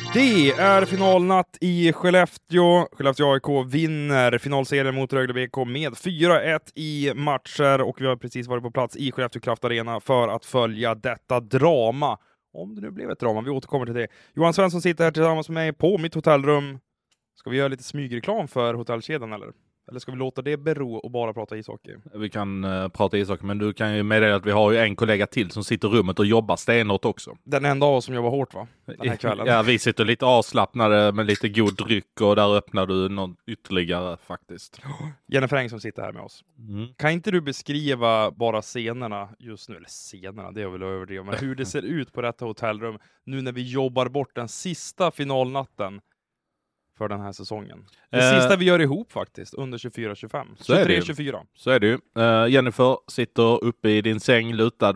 Det är finalnatt i Skellefteå. Skellefteå AIK vinner finalserien mot Rögle BK med 4-1 i matcher och vi har precis varit på plats i Skellefteå Kraft Arena för att följa detta drama. Om det nu blev ett drama, vi återkommer till det. Johan Svensson sitter här tillsammans med mig på mitt hotellrum. Ska vi göra lite smygreklam för hotellkedjan eller? Eller ska vi låta det bero och bara prata ishockey? Vi kan prata ishockey, men du kan ju meddela att vi har ju en kollega till som sitter i rummet och jobbar stenhårt också. Den enda av oss som jobbar hårt, va? Den här kvällen. Ja, vi sitter lite avslappnade med lite god dryck och där öppnar du någon ytterligare faktiskt. Jennifer Eng som sitter här med oss. Kan inte du beskriva bara scenerna just nu, eller scenerna, det är väl överdrivet, men hur det ser ut på detta hotellrum nu när vi jobbar bort den sista finalnatten för den här säsongen. Det sista vi gör ihop faktiskt, under 24-25. 23-24. Så är det ju. Jennifer sitter uppe i din säng, lutad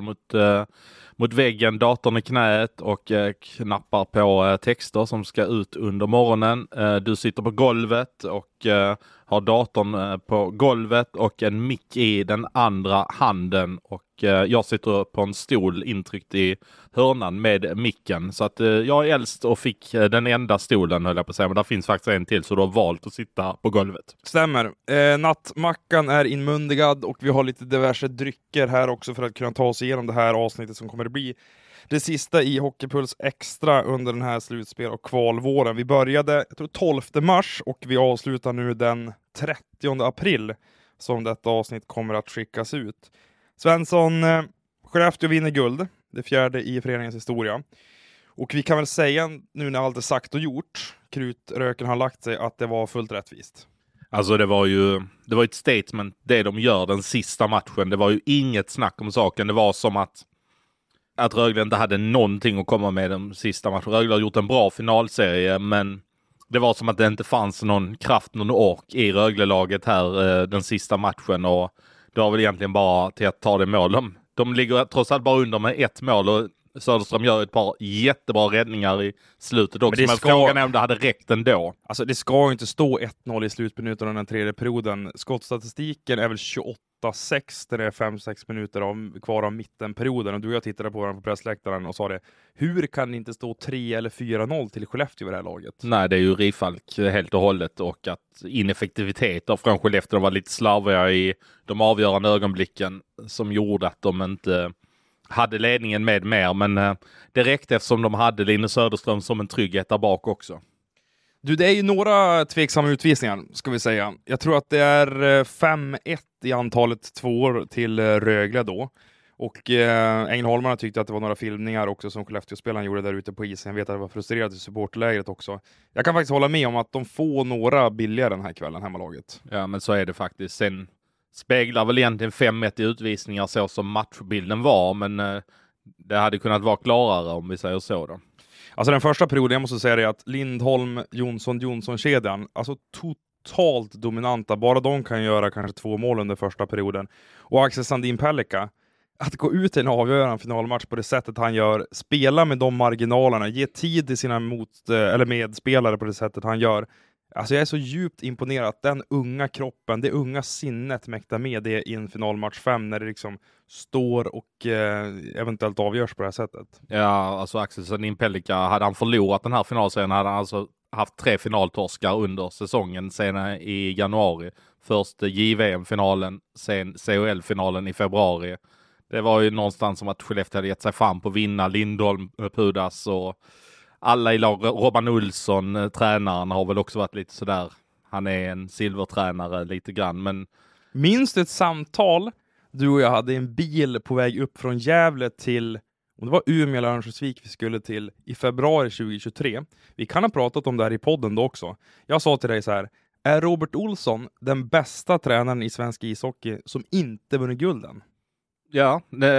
mot väggen, datorn i knät och knappar på texter som ska ut under morgonen. Du sitter på golvet och har datorn på golvet och en mick i den andra handen och jag sitter på en stol intryckt i hörnan med micken. Så att jag är äldst och fick den enda stolen, höll jag på att säga, men där finns faktiskt en till så du har valt att sitta på golvet. Stämmer. Nattmackan är inmundigad och vi har lite diverse drycker här också för att kunna ta oss igenom det här avsnittet som kommer att bli det sista i Hockeypuls Extra under den här slutspel- och kvalvåren. Vi började, jag tror 12 mars och vi avslutar nu den 30 april som detta avsnitt kommer att skickas ut. Svensson, Skellefteå vinner guld, det fjärde i föreningens historia. Och vi kan väl säga nu när allt är sagt och gjort, krutröken har lagt sig, att det var fullt rättvist. Alltså det var ett statement det de gör den sista matchen. Det var ju inget snack om saken. Det var som att Rögle inte hade någonting att komma med den sista matchen. Rögle har gjort en bra finalserie, men det var som att det inte fanns någon kraft, någon ork i Rögle-laget här den sista matchen och det var väl egentligen bara till att ta det mål. De ligger trots allt bara under med ett mål och Söderström gör ett par jättebra räddningar i slutet också. Men frågan är om det hade räckt ändå. Alltså det ska ju inte stå 1-0 i slutminuten av den tredje perioden. Skottstatistiken är väl 28-6 där det är 5-6 minuter kvar av mittenperioden. Och du och jag tittade på varandra på pressläktaren och sa det. Hur kan det inte stå 3 eller 4-0 till Skellefteå i det här laget? Nej, det är ju Rifalk helt och hållet och att ineffektivitet från Skellefteå var lite slarviga i de avgörande ögonblicken som gjorde att de inte hade ledningen med mer, men det räckte eftersom de hade Linus Söderström som en trygghet där bak också. Du, det är ju några tveksamma utvisningar, ska vi säga. Jag tror att det är 5-1 i antalet tvåor till Rögle då. Och Ängelholmarna tyckte att det var några filmningar också som Skellefteå-spelaren gjorde där ute på isen. Jag vet att det var frustrerat i supportlägret också. Jag kan faktiskt hålla med om att de får några billigare den här kvällen, hemmalaget. Ja, men så är det faktiskt. Sen speglar väl egentligen 5-1 i utvisningar så som matchbilden var, men det hade kunnat vara klarare om vi säger så då. Alltså den första perioden, jag måste säga det, att Lindholm, Jonsson-kedjan, alltså totalt dominanta. Bara de kan göra kanske 2 mål under första perioden. Och Axel Sandin Pellikka, att gå ut i en avgörande finalmatch på det sättet han gör, spela med de marginalerna, ge tid till sina medspelare på det sättet han gör. Alltså jag är så djupt imponerad att den unga kroppen, det unga sinnet mäktar med det i en finalmatch 5 när det liksom står och eventuellt avgörs på det här sättet. Ja, alltså Axel Sandin Pellikka, hade han förlorat den här finalserien hade han alltså haft 3 finaltorskar under säsongen senare i januari. Först JVM-finalen, sen CHL-finalen i februari. Det var ju någonstans som att Skellefteå hade gett sig fram på att vinna. Lindholm, Pudas och alla i lag. Robban Olsson, tränaren, har väl också varit lite sådär. Han är en silvertränare lite grann. Men minns du ett samtal du och jag hade i en bil på väg upp från Gävle till, om det var Umeå eller Örnsköldsvik vi skulle till i februari 2023. Vi kan ha pratat om det här i podden då också. Jag sa till dig så här: är Robert Olsson den bästa tränaren i svensk ishockey som inte vunnit gulden? Ja,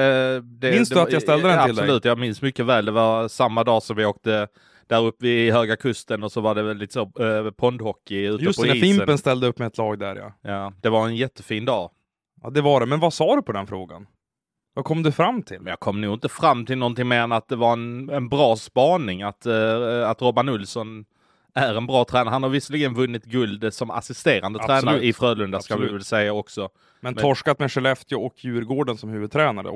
minns du att jag ställde den till dig? Absolut, jag minns mycket väl. Det var samma dag som vi åkte där uppe i Höga Kusten och så var det väl lite så pondhockey ute just på isen. Just när Fimpen ställde upp med ett lag där, ja. Ja, det var en jättefin dag. Ja, det var det. Men vad sa du på den frågan? Vad kom du fram till? Jag kom nog inte fram till någonting mer än att det var en bra spaning. Att Robban Olsson är en bra tränare. Han har visserligen vunnit guld som assisterande tränare i Frölunda, ska vi väl säga också. Men torskat med Skellefteå och Djurgården som huvudtränare också.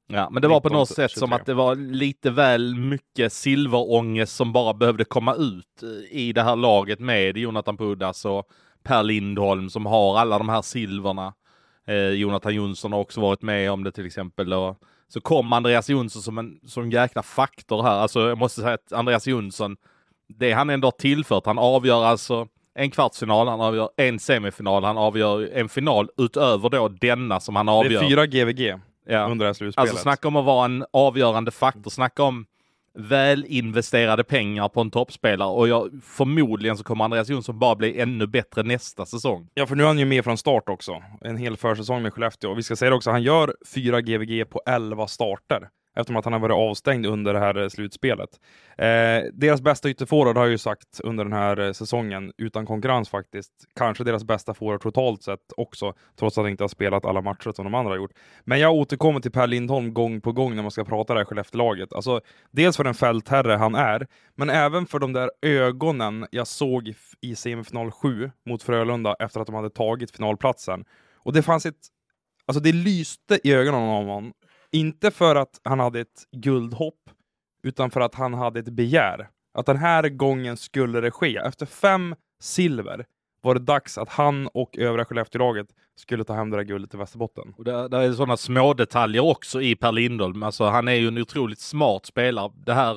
Ja, men det var på 19, något sätt 23. som att det var lite väl mycket silverångest som bara behövde komma ut i det här laget med Jonathan Pudas och Per Lindholm som har alla de här silverna. Jonathan Jonsson har också varit med om det till exempel. Och så kom Andreas Jonsson som en jäkla faktor här. Alltså jag måste säga att Andreas Jonsson, det han ändå har tillfört, han avgör alltså en kvartsfinal, han avgör en semifinal, han avgör en final utöver då denna som han avgör. Det är 4 GVG under det här slutspelet. Alltså snacka om att vara en avgörande faktor, snacka om välinvesterade pengar på en toppspelare, och förmodligen så kommer Andreas Jonsson bara bli ännu bättre nästa säsong. Ja, för nu är han ju med från start också. En hel försäsong med Skellefteå. Och vi ska säga det också, han gör 4 GVG på 11 starter. Eftersom att han har varit avstängd under det här slutspelet. Deras bästa ytterforward har jag ju sagt under den här säsongen, utan konkurrens faktiskt. Kanske deras bästa forward totalt sett också, trots att han inte har spelat alla matcher som de andra har gjort. Men jag återkommer till Per Lindholm gång på gång när man ska prata det här Skellefteå-laget. Alltså, dels för den fältherre han är, men även för de där ögonen jag såg i semifinal 7 mot Frölunda efter att de hade tagit finalplatsen. Och det fanns alltså det lyste i ögonen av honom. Inte för att han hade ett guldhopp, utan för att han hade ett begär. Att den här gången skulle det ske. Efter 5 silver var det dags att han och övriga Skellefteå-laget skulle ta hem det där guldet till Västerbotten. Och där är sådana små detaljer också i Per Lindholm. Alltså han är ju en otroligt smart spelare. Det här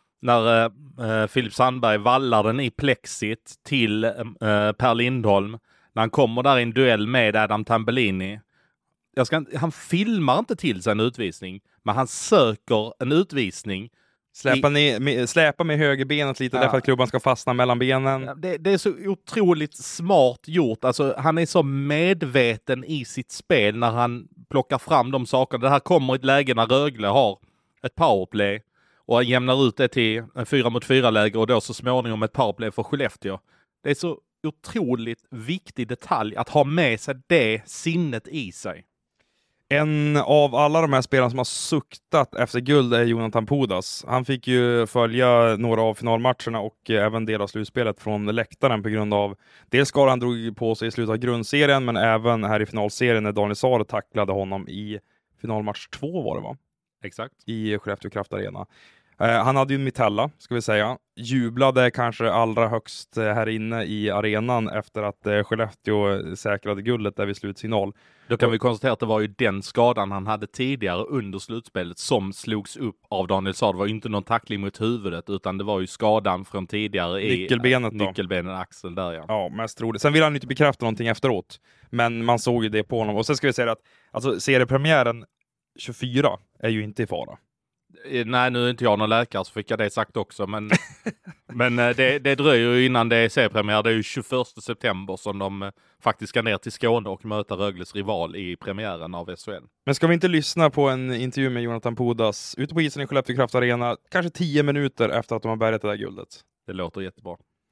när Filip Sandberg vallar den i plexit till Per Lindholm. När han kommer där i en duell med Adam Tambellini. Han filmar inte till sig en utvisning, men han söker en utvisning. Släpa med högerbenet lite därför att klubban ska fastna mellan benen. Det är så otroligt smart gjort. Alltså, han är så medveten i sitt spel när han plockar fram de sakerna. Det här kommer i ett läge när Rögle har ett powerplay och jämnar ut det till en 4-mot-4-läge och då så småningom ett powerplay för Skellefteå. Det är så otroligt viktig detalj att ha med sig det sinnet i sig. En av alla de här spelarna som har suktat efter guld är Jonathan Pudas. Han fick ju följa några av finalmatcherna och även del av slutspelet från läktaren på grund av dels skador han drog på sig i slutet av grundserien, men även här i finalserien när Daniel Saar tacklade honom i finalmatch 2 var det, va? Exakt. I Skellefteå Kraft Arena. Han hade ju en mitella, ska vi säga. Jublade kanske allra högst här inne i arenan efter att Skellefteå säkrade guldet där vid slutsignal. Då kan vi konstatera att det var ju den skadan han hade tidigare under slutspelet som slogs upp av Daniel Saar. Det var ju inte någon tackling mot huvudet, utan det var ju skadan från tidigare i nyckelbenet, axeln där. Ja, mest troligt. Sen vill han inte bekräfta någonting efteråt, men man såg ju det på honom. Och sen ska vi säga att alltså, seriepremiären 24 är ju inte i fara. Nej, nu är inte jag någon läkare så fick jag det sagt också. Men det dröjer ju innan det är seriepremiär. Det är ju 21 september som de faktiskt ska ner till Skåne och möta Rögles rival i premiären av SHL. Men ska vi inte lyssna på en intervju med Jonathan Pudas ute på isen i Skellefteå Kraft Arena kanske 10 minuter efter att de har bärgat det där guldet? Det låter jättebra.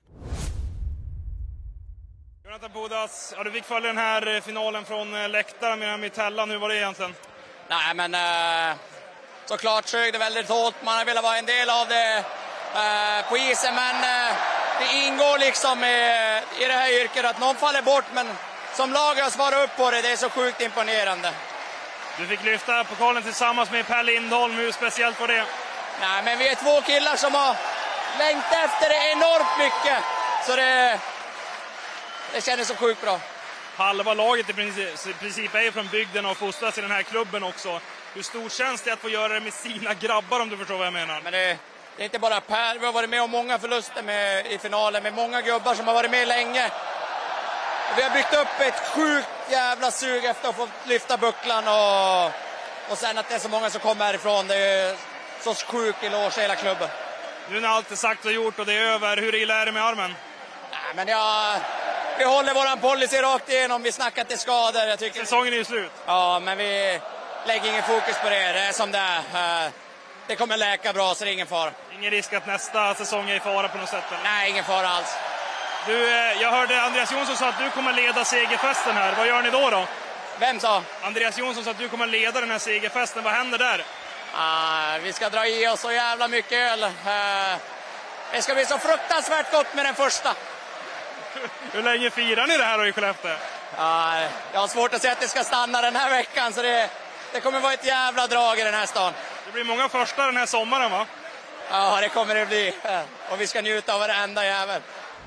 Jonathan Pudas, du fick följa den här finalen från läktaren med Mitella. Hur var det egentligen? Nej, men såklart sög det väldigt hårt. Man har velat vara en del av det på isen, men det ingår liksom i det här yrket att någon faller bort, men som lag har svarat upp på det. Det är så sjukt imponerande. Du fick lyfta pokalen tillsammans med Per Lindholm. Hur speciellt var det? Nej, men vi är 2 killar som har längtat efter det enormt mycket. Så det kändes så sjukt bra. Halva laget i princip är från bygden och fostras i den här klubben också. Hur stort känns det att få göra det med sina grabbar, om du förstår vad jag menar? Men det är inte bara Per. Vi har varit med om många förluster i finalen med många gubbar som har varit med länge. Och vi har byggt upp ett sjukt jävla sug efter att få lyfta bucklan och sen att det är så många som kommer härifrån. Det är så sjukt eloge hela klubben. Nu när allt är sagt och gjort och det är över, hur illa är det med armen? Nej, men vi håller våran policy rakt igenom. Vi snackar inte skador. Jag tycker... Säsongen är ju slut. Ja, men vi lägger ingen fokus på det. Det är som det är. Det kommer läka bra, så det är ingen fara. Ingen risk att nästa säsong är i fara på något sätt? Eller? Nej, ingen fara alls. Du, jag hörde Andreas Jonsson sa att du kommer leda segerfesten här. Vad gör ni då? Vem sa? Andreas Jonsson sa att du kommer leda den här segerfesten. Vad händer där? Vi ska dra i oss så jävla mycket öl. Det ska bli så fruktansvärt gott med den första. Hur länge firar ni det här då i Skellefteå? Jag har svårt att säga att det ska stanna den här veckan, så det Det kommer vara ett jävla drag i den här stan. Det blir många första den här sommaren, va? Ja, det kommer det bli. Och vi ska njuta av varenda jävel.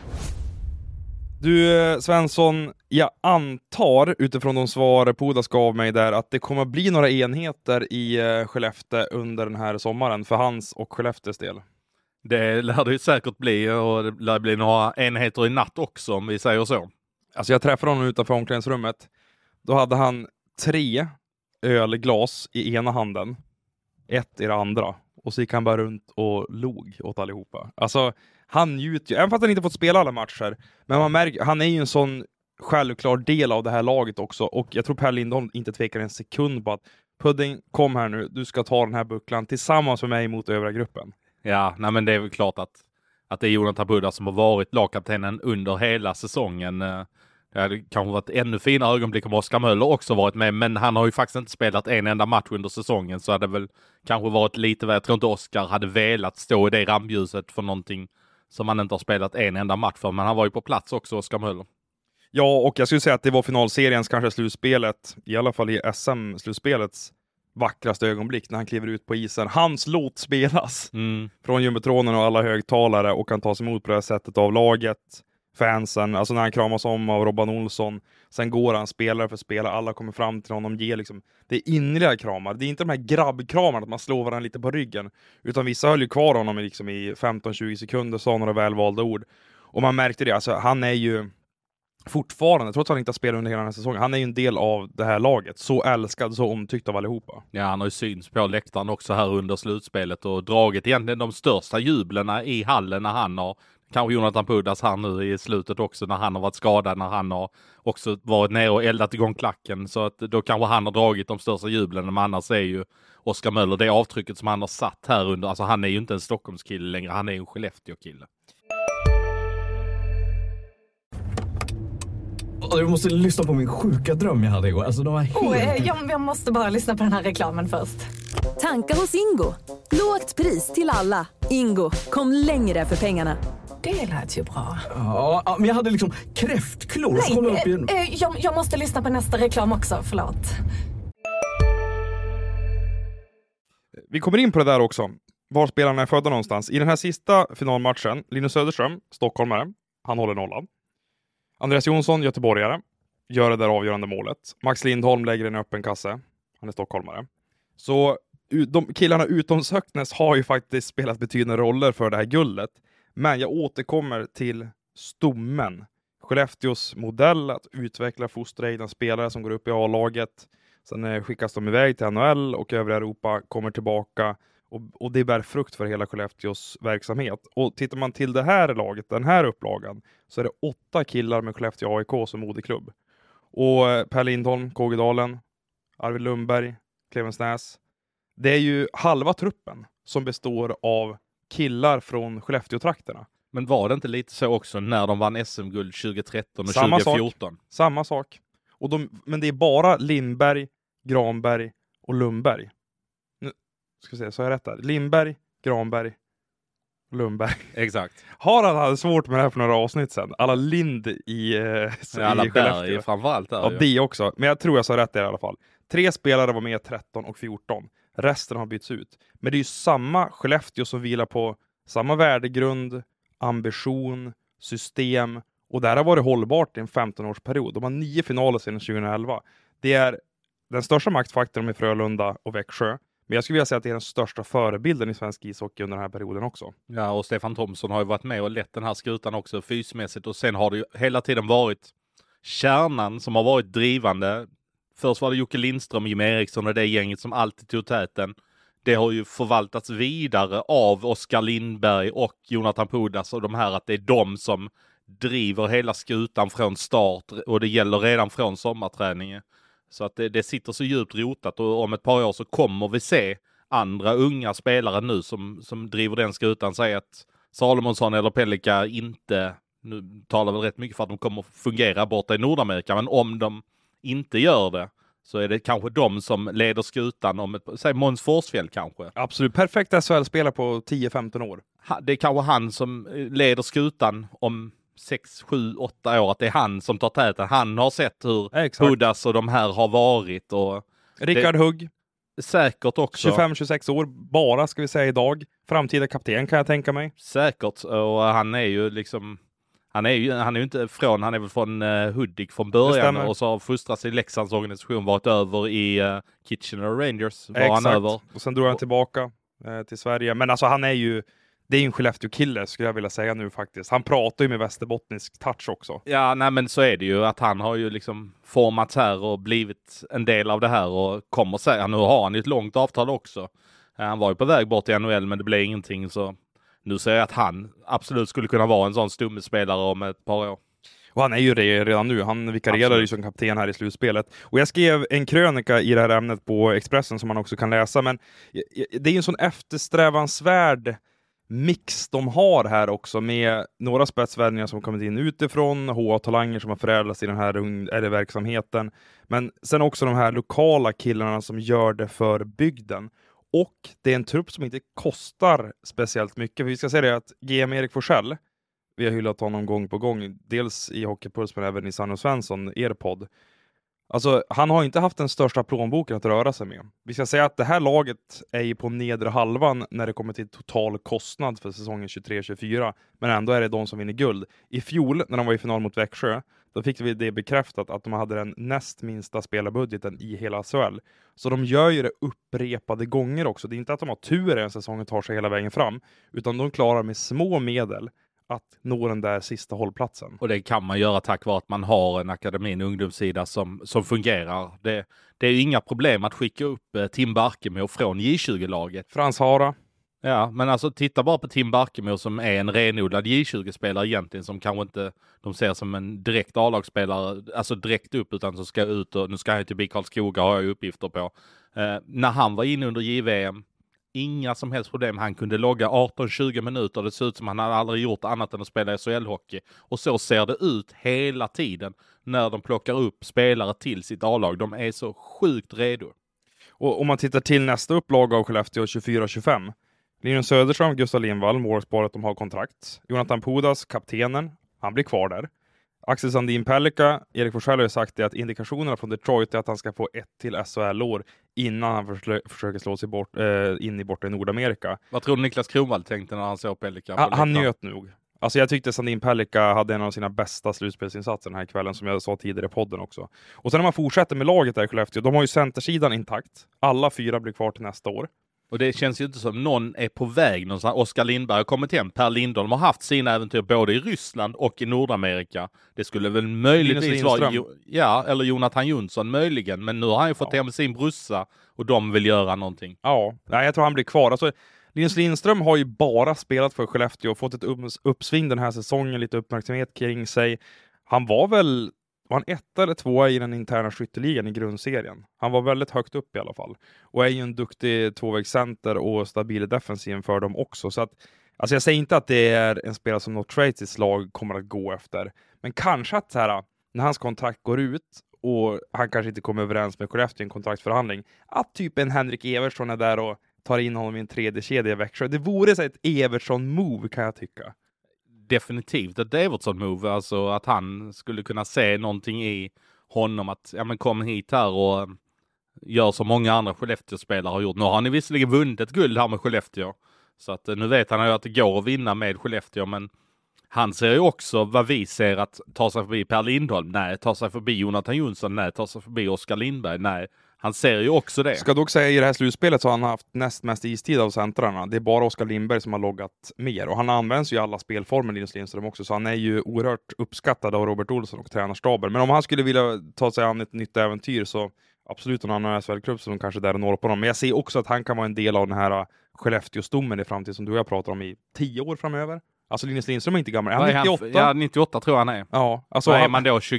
Du Svensson, jag antar utifrån de svar Pudas gav mig där att det kommer bli några enheter i Skellefteå under den här sommaren för hans och Skellefteås del. Det lär det ju säkert bli, och det lär bli några enheter i natt också, om vi säger så. Alltså jag träffade honom utanför omklädningsrummet. Då hade han 3 ölglas i ena handen, 1 i det andra. Och så gick han bara runt och log åt allihopa. Alltså han njuter ju, även fast han inte fått spela alla matcher. Men man märker, han är ju en sån självklar del av det här laget också. Och jag tror Per Lindholm inte tvekar en sekund på att Pudding, kom här nu, du ska ta den här bucklan tillsammans med mig mot övriga gruppen. Ja, nej, men det är väl klart att det är Jonathan Pudas som har varit lagkaptenen under hela säsongen. Det hade kanske varit ännu finare ögonblick om Oskar Möller också varit med, men han har ju faktiskt inte spelat en enda match under säsongen, så hade det väl kanske varit lite väl. Jag tror inte Oskar hade velat stå i det rampljuset för någonting som han inte har spelat en enda match för, men han var ju på plats också, Oskar Möller. Ja, och jag skulle säga att det var finalseriens, kanske slutspelet, i alla fall i SM-slutspelets vackraste ögonblick när han kliver ut på isen. Hans låt spelas från jumbotronen och alla högtalare och kan tas emot på det här sättet av laget, fansen, alltså när han kramas om av Robban Olsson. Sen går han spelare för spelare, alla kommer fram till honom, ger liksom, det är innerliga kramar. Det är inte de här grabbkramarna att man slår varandra lite på ryggen, utan vissa höll ju kvar honom liksom i 15-20 sekunder, sa några välvalda ord. Och man märkte det, alltså han är ju fortfarande, trots att han inte har spelat under hela den här säsongen, han är ju en del av det här laget. Så älskad, så omtyckt av allihopa. Ja, han har ju syns på läktaren också här under slutspelet och dragit egentligen de största jublerna i hallen när han har, kanske Jonathan Pudas här nu i slutet också, när han har varit skadad, när han har också varit nere och eldat igång klacken, så att då kanske han har dragit de största jublen. Men annars är ju Oskar Möller, det avtrycket som han har satt här under, alltså han är ju inte en Stockholmskille längre, han är ju en Skellefteå-kille. Du måste lyssna på min sjuka dröm jag hade igår. Alltså, de var helt... jag måste bara lyssna på den här reklamen först. Tanka hos Ingo. Lågt pris till alla. Ingo, kom längre för pengarna. Det lät ju bra. Ja, men jag hade liksom kräftklor. Jag måste lyssna på nästa reklam också, förlåt. Vi kommer in på det där också. Var spelarna är födda någonstans. I den här sista finalmatchen, Linus Söderström, stockholmare, han håller nollan. Andreas Jonsson, göteborgare, gör det där avgörande målet. Max Lindholm lägger en öppen kasse. Han är stockholmare. Så de killarna utom Söknäs har ju faktiskt spelat betydande roller för det här guldet. Men jag återkommer till stommen. Skellefteås modell att utveckla, fostra egna spelare som går upp i A-laget. Sen skickas de iväg till NHL och övriga Europa, kommer tillbaka. Och det bär frukt för hela Skellefteås verksamhet. Och tittar man till det här laget, den här upplagan, så är det 8 killar med Skellefteå AIK som moderklubb. Och Per Lindholm, Kågedalen, Arvid Lundberg, Clemensnäs. Det är ju halva truppen som består av killar från Skellefteå-trakterna. Men var det inte lite så också när de vann SM-guld 2013 och 2014? Samma sak. Men det är bara Lindberg, Granberg och Lundberg. Ska se, så är jag rätt där. Lindberg, Granberg, Lundberg. Exakt. Harald hade svårt med det här för några avsnitt sedan. Alla Lind i alla i Berg framförallt där. Ja, det också. Men jag tror jag sa rätt där i alla fall. 3 spelare var med 13 och 14. Resten har bytts ut. Men det är ju samma Skellefteå som vilar på samma värdegrund, ambition, system. Och det här har varit hållbart i en 15-årsperiod. De har 9 finaler sedan 2011. Det är den största maktfaktorn med Frölunda och Växjö. Men jag skulle vilja säga att det är den största förebilden i svensk ishockey under den här perioden också. Ja, och Stefan Thomsson har ju varit med och lett den här skutan också fysmässigt. Och sen har det ju hela tiden varit kärnan som har varit drivande. Först var det Jocke Lindström, Jim Eriksson och det gänget som alltid tog täten. Det har ju förvaltats vidare av Oskar Lindberg och Jonathan Pudas och de här, att det är de som driver hela skutan från start. Och det gäller redan från sommarträningen. Så att det sitter så djupt rotat, och om ett par år så kommer vi se andra unga spelare nu som driver den skutan. Säg att Salomonsson eller Pelika inte, nu talar väl rätt mycket för att de kommer fungera borta i Nordamerika, men om de inte gör det så är det kanske de som leder skutan säg Måns Forsfjäll kanske. Absolut, perfekt SHL-spelare på 10-15 år. Det är kanske han som leder skutan om 6, 7, 8 år, att det är han som tar täten. Han har sett hur Pudas och de här har varit. Och Rickard Hugg. Säkert också. 25-26 år bara, ska vi säga idag. Framtida kapten kan jag tänka mig. Säkert, och han är ju liksom... Han är väl från Hudik från början och så har fostrats i Leksands organisation, varit över i Kitchener Rangers. Exakt. Han över. Och sen drog han tillbaka till Sverige. Men alltså det är ju en Skellefteå-kille skulle jag vilja säga nu faktiskt. Han pratar ju med västerbottnisk touch också. Ja, nej men så är det ju att han har ju liksom formats här och blivit en del av det här och kommer säga, nu har han ju ett långt avtal också. Han var ju på väg bort i NHL men det blev ingenting, så nu säger jag att han absolut skulle kunna vara en sån stummespelare om ett par år. Och han är ju det redan nu. Han vikarierar ju som kapten här i slutspelet. Och jag skrev en krönika i det här ämnet på Expressen som man också kan läsa. Men det är ju en sån eftersträvansvärd mix de har här också, med några spetsvärvningar som kommit in utifrån, HA-talanger som har förädlats i den här verksamheten. Men sen också de här lokala killarna som gör det för bygden. Och det är en trupp som inte kostar speciellt mycket. För vi ska säga det att GM Erik Forsell, vi har hyllat honom gång på gång, dels i Hockeypuls men även i Sanne och Svensson, er podd. Alltså, han har inte haft den största plånboken att röra sig med. Vi ska säga att det här laget är ju på nedre halvan när det kommer till total kostnad för säsongen 23-24. Men ändå är det de som vinner guld. I fjol, när de var i final mot Växjö, då fick vi det bekräftat att de hade den näst minsta spelarbudgeten i hela SHL. Så de gör ju det upprepade gånger också. Det är inte att de har tur en säsong och tar sig hela vägen fram, utan de klarar med små medel att nå den där sista hållplatsen. Och det kan man göra tack vare att man har en akademi, en ungdomssida som fungerar. Det är ju inga problem att skicka upp Tim Barkemo från J20-laget. Frans Hara. Ja, men alltså titta bara på Tim Barkemo som är en renodlad J20-spelare egentligen, som kanske inte de ser som en direkt A-lagsspelare, alltså direkt upp, utan som ska ut, och nu ska han till BIK Karlskoga, har jag uppgifter på. När han var inne under JVM, inga som helst problem. Han kunde logga 18-20 minuter. Det ser ut som han hade aldrig gjort annat än att spela SHL-hockey. Och så ser det ut hela tiden när de plockar upp spelare till sitt A-lag. De är så sjukt redo. Och om man tittar till nästa upplaga av Skellefteå 24-25. Linus Söderström, Gustav Lindvall, målsparet, de har kontrakt. Jonathan Pudas, kaptenen, han blir kvar där. Axel Sandin Pellikka, Erik Forsell har ju sagt det, att indikationerna från Detroit är att han ska få 1 till SHL-år innan han försöker slå sig in borta i Nordamerika. Vad tror du Niklas Kronwall tänkte när han såg Pellikka? Han njöt nog. Alltså jag tyckte Sandin Pellikka hade en av sina bästa slutspelsinsatser den här kvällen, som jag sa tidigare i podden också. Och sen när man fortsätter med laget där i Skellefteå, de har ju centersidan intakt. Alla 4 blir kvar till nästa år. Och det känns ju inte som någon är på väg någonstans. Oskar Lindberg har kommit hem. Per Lindholm har haft sina äventyr både i Ryssland och i Nordamerika. Det skulle väl möjligtvis vara eller Jonathan Jonsson möjligen. Men nu har han ju fått hem sin brussa och de vill göra någonting. Ja, jag tror han blir kvar. Alltså, Linus Lindström har ju bara spelat för Skellefteå och fått ett uppsving den här säsongen, lite uppmärksamhet kring sig. Han var han 1 eller 2 i den interna skytteligan i grundserien. Han var väldigt högt upp i alla fall. Och är ju en duktig tvåvägscenter och stabil defensiv för dem också. Så att, alltså jag säger inte att det är en spelare som något Tracy's lag kommer att gå efter. Men kanske att så här, när hans kontrakt går ut och han kanske inte kommer överens med Skellefteå i en kontraktförhandling, att typ en Henrik Evertsson är där och tar in honom i en 3D-kedja i Växjö. Det vore så ett Evertsson-move, kan jag tycka. Definitivt ett Evertsson-move, alltså att han skulle kunna se någonting i honom, att ja, men kom hit här och gör som många andra Skellefteå-spelare har gjort. Nu har han ju visserligen vunnit ett guld här med Skellefteå, så att nu vet han ju att det går att vinna med Skellefteå, men han ser ju också vad vi ser, att ta sig förbi Per Lindholm, nej, ta sig förbi Jonathan Jonsson, nej, ta sig förbi Oskar Lindberg, nej. Han ser ju också det. Ska dock säga i det här slutspelet så har han haft näst mest istid av centrarna. Det är bara Oskar Lindberg som har loggat mer. Och han används ju i alla spelformer, Linus Lindström också. Så han är ju oerhört uppskattad av Robert Olsson och tränarstaben. Men om han skulle vilja ta sig an ett nytt äventyr, så absolut en annan SHL-klubb som kanske där når på honom. Men jag ser också att han kan vara en del av den här Skellefteå-stommen i framtiden som du och jag pratar om i 10 år framöver. Alltså Linus Lindström är inte gammal. Han är 98. Ja, 98 tror jag han är. Ja, alltså vad är man då?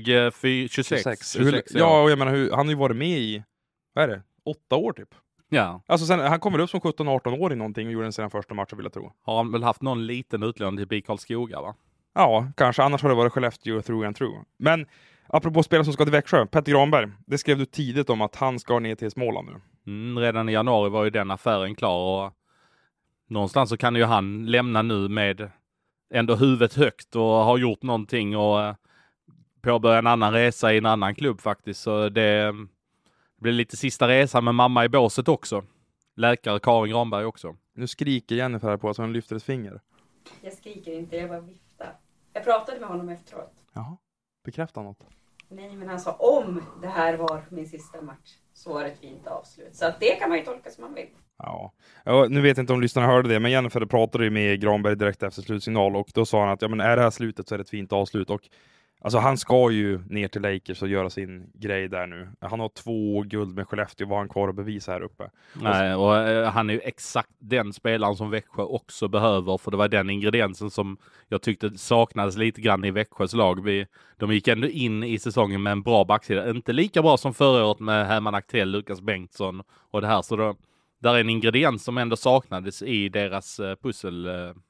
26? Ja, och jag menar, han har ju varit med i, vad är det? 8 år typ. Ja. Alltså sen, han kommer upp som 17-18 år i någonting och gjorde den sina första matcher, vill jag tro. Har han väl haft någon liten utlån till BIK Karlskoga, va? Ja, kanske. Annars har det varit Skellefteå through and through. Men apropå spelare som ska till Växjö, Petter Granberg. Det skrev du tidigt om att han ska ner till Småland nu. Redan i januari var ju den affären klar, och någonstans så kan ju han lämna nu med ändå huvudet högt och har gjort någonting och påbörja en annan resa i en annan klubb faktiskt. Så det Det blir lite sista resa med mamma i båset också. Läkare Karin Granberg också. Nu skriker Jennifer här på att hon lyfter ett finger. Jag skriker inte, jag bara viftar. Jag pratade med honom efteråt. Jaha, bekräfta något. Nej, men han sa om det här var min sista match så var det ett fint avslut. Så att det kan man ju tolka som man vill. Ja, nu vet jag inte om lyssnarna hörde det, men Jennifer pratade ju med Granberg direkt efter slutsignal och då sa han att är det här slutet så är det ett fint avslut. Och alltså han ska ju ner till Lakers och göra sin grej där nu. Han har 2 guld med Skellefteå, vad han kvar att bevisa här uppe. Nej, och han är ju exakt den spelaren som Växjö också behöver, för det var den ingrediensen som jag tyckte saknades lite grann i Växjös lag. De gick ändå in i säsongen med en bra backsida. Inte lika bra som förra året med Herman Aktell, Lukas Bengtsson och det här. Så då, där är en ingrediens som ändå saknades i deras pussel.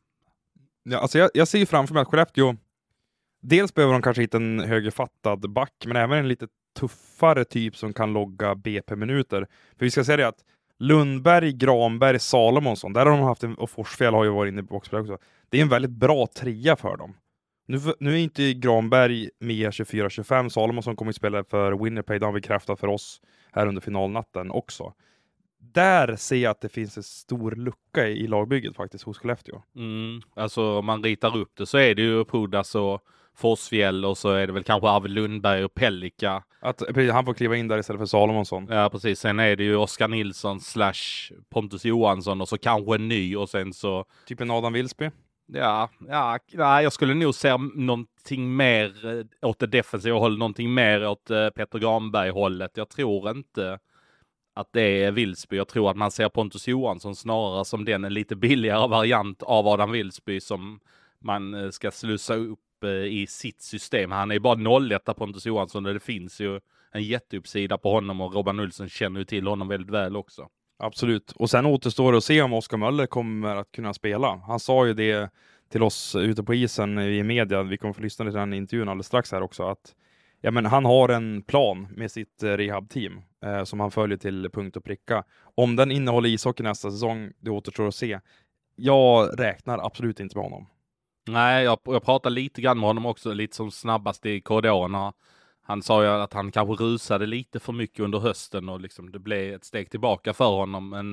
Ja, alltså jag ser ju framför mig att Skellefteå dels behöver de kanske hitta en högerfattad back, men även en lite tuffare typ som kan logga BP-minuter. För vi ska säga det att Lundberg, Granberg, Salomonsson, där har de haft och Forsfjäll har ju varit inne på boxplay också. Det är en väldigt bra trea för dem. Nu är inte Granberg med 24-25. Salomonsson kommer att spela för Winnipeg, det har vi bekräftat för oss här under finalnatten också. Där ser jag att det finns en stor lucka i lagbygget faktiskt hos Skellefteå. Alltså om man ritar upp det så är det ju Pudas och Forsfjäll och så är det väl kanske Arvid Lundberg och Pellika. Precis, han får kliva in där istället för Salomonsson. Ja, precis. Sen är det ju Oskar Nilsson / Pontus Johansson och så kanske en ny och sen så... Typ en Adam Wilsby. Ja, jag skulle nog säga någonting mer åt det defensiva hållet, någonting mer åt Peter Granberg-hållet. Jag tror inte att det är Wilsby. Jag tror att man ser Pontus Johansson snarare som den en lite billigare variant av Adam Wilsby som man ska slussa upp i sitt system. Han är ju bara 0-1 Pontus Johansson och det finns ju en jätteuppsida på honom och Robban Nilsson känner ju till honom väldigt väl också. Absolut. Och sen återstår det att se om Oskar Möller kommer att kunna spela. Han sa ju det till oss ute på isen i media. Vi kommer få lyssna till den intervjun alldeles strax här också. Att han har en plan med sitt rehabteam som han följer till punkt och pricka. Om den innehåller ishockey nästa säsong, det återstår att se. Jag räknar absolut inte med honom. Nej, jag pratade lite grann med honom också, lite som snabbast i korridorerna. Han sa ju att han kanske rusade lite för mycket under hösten och liksom det blev ett steg tillbaka för honom. Men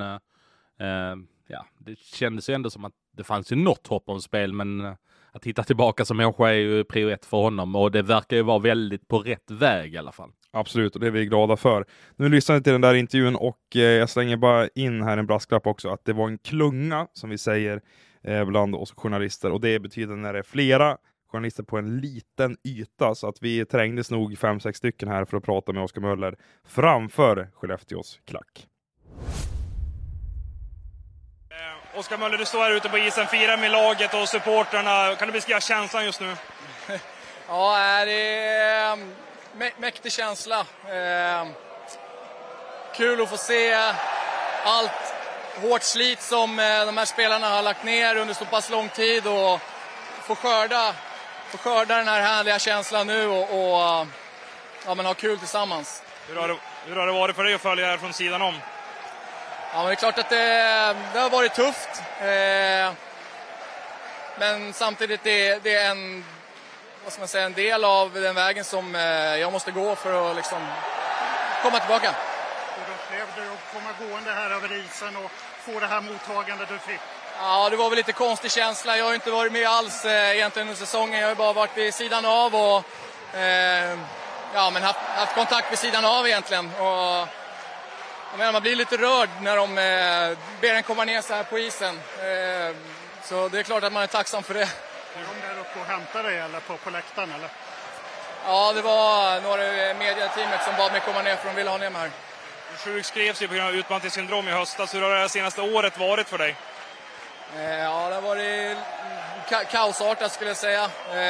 det kändes ju ändå som att det fanns ju något hopp om spel, men att hitta tillbaka som människa är ju prio 1 för honom och det verkar ju vara väldigt på rätt väg i alla fall. Absolut, och det är vi glada för. Nu lyssnar jag till den där intervjun och jag slänger bara in här en brasklapp också att det var en klunga som vi säger bland oss journalister och det betyder när det är flera journalister på en liten yta så att vi trängdes nog 5-6 stycken här för att prata med Oskar Möller framför Skellefteås klack. Oskar Möller, du står här ute på isen, firar med laget och supporterna. Kan du beskriva känslan just nu? Ja, det är mäktig känsla. Kul att få se allt hårt slit som de här spelarna har lagt ner under så pass lång tid och få skörda den här härliga känslan nu och ha kul tillsammans. Hur har det varit för dig att följa här från sidan om? Ja, men det är klart att det har varit tufft. Men samtidigt det är en del av den vägen som jag måste gå för att liksom komma tillbaka. Hur upplevde du att komma gående här över isen och få det här mottagandet du fick? Ja, det var väl lite konstig känsla. Jag har inte varit med alls egentligen under säsongen. Jag har bara varit vid sidan av och haft kontakt vid sidan av egentligen. Och man blir lite rörd när de ber en komma ner så här på isen. Så det är klart att man är tacksam för det. Är de där uppe och hämtar dig eller på läktaren eller? Ja, det var några i mediateamet som bad mig komma ner för de ville ha ner mig här. Du sjukskrevs ju på grund av utmattningssyndrom i höstas. Hur har det senaste året varit för dig? Ja, det har varit kaosartat skulle jag säga.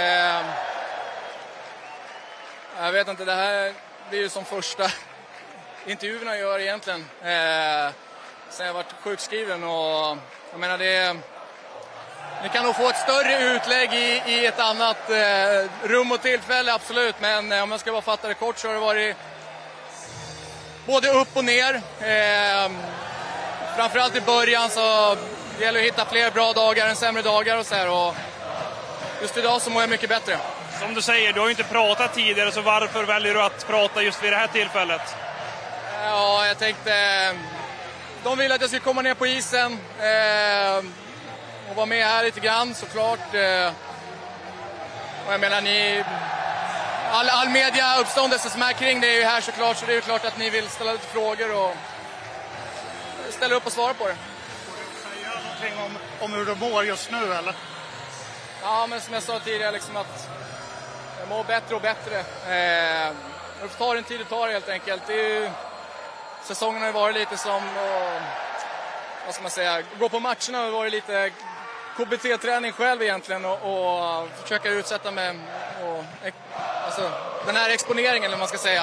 Jag vet inte, det här blir ju som första intervjuerna jag gör egentligen. Sen jag varit sjukskriven och jag menar ni kan nog få ett större utlägg i ett annat rum och tillfälle, absolut. Men om jag ska bara fatta det kort så har det varit både upp och ner. Framförallt i början så gäller det att hitta fler bra dagar än sämre dagar och så här. Och just idag så mår jag mycket bättre. Som du säger, du har ju inte pratat tidigare, så varför väljer du att prata just vid det här tillfället? Ja, jag tänkte... De ville att jag skulle komma ner på isen och vara med här lite grann såklart. Och jag menar, all media uppståndelse som är kring det är ju här såklart, så det är ju klart att ni vill ställa lite frågor och ställa upp och svara på det. Får du säga någonting om hur du mår just nu, eller? Ja, men som jag sa tidigare, liksom att jag mår bättre och bättre. Jag får ta den tid det tar helt enkelt. Det är ju, säsongen har ju varit lite som, vad ska man säga, gå på matcherna har varit lite KBT-träning själv egentligen och försöka utsätta mig och, alltså, den här exponeringen eller vad man ska säga.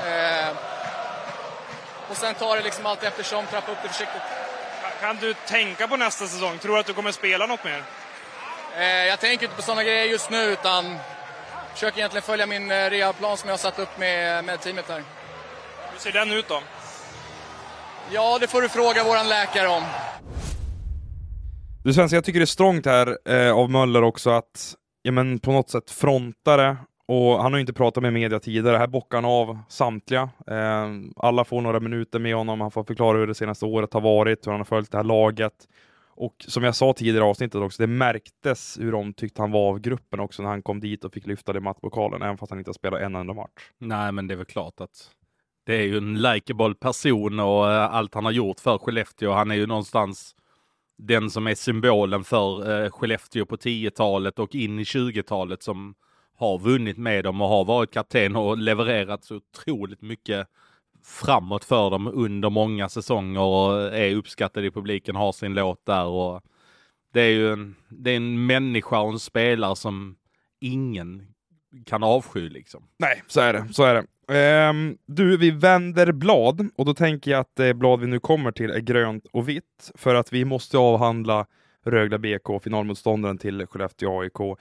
Och sen tar det liksom allt eftersom, trappa upp det försiktigt. Kan du tänka på nästa säsong? Tror du att du kommer spela något mer? Jag tänker inte på sådana grejer just nu, utan försöker egentligen följa min rehabplan som jag har satt upp med teamet här. Hur ser den ut då? Ja, det får du fråga våran läkare om. Du Svensson, jag tycker det är strångt här av Möller också att på något sätt fronta det. Och han har ju inte pratat med media tidigare. Här bockar han av samtliga. Alla får några minuter med honom. Han får förklara hur det senaste året har varit. Hur han har följt det här laget. Och som jag sa tidigare i avsnittet också, det märktes hur de tyckte han var av gruppen också när han kom dit och fick lyfta det matpokalen, även fast han inte har spelat en enda match. Nej, men det är väl klart att det är ju en likeable person och allt han har gjort för Skellefteå. Han är ju någonstans den som är symbolen för Skellefteå på 10-talet och in i 20-talet som har vunnit med dem och har varit kapten och levererat så otroligt mycket framåt för dem under många säsonger och är uppskattad i publiken, har sin låt där och det är ju en människa och en spelare som ingen kan avsky liksom. Nej, så är det. Du, vi vänder blad och då tänker jag att det blad vi nu kommer till är grönt och vitt för att vi måste avhandla Rögle BK, finalmotståndaren till Skellefteå AIK.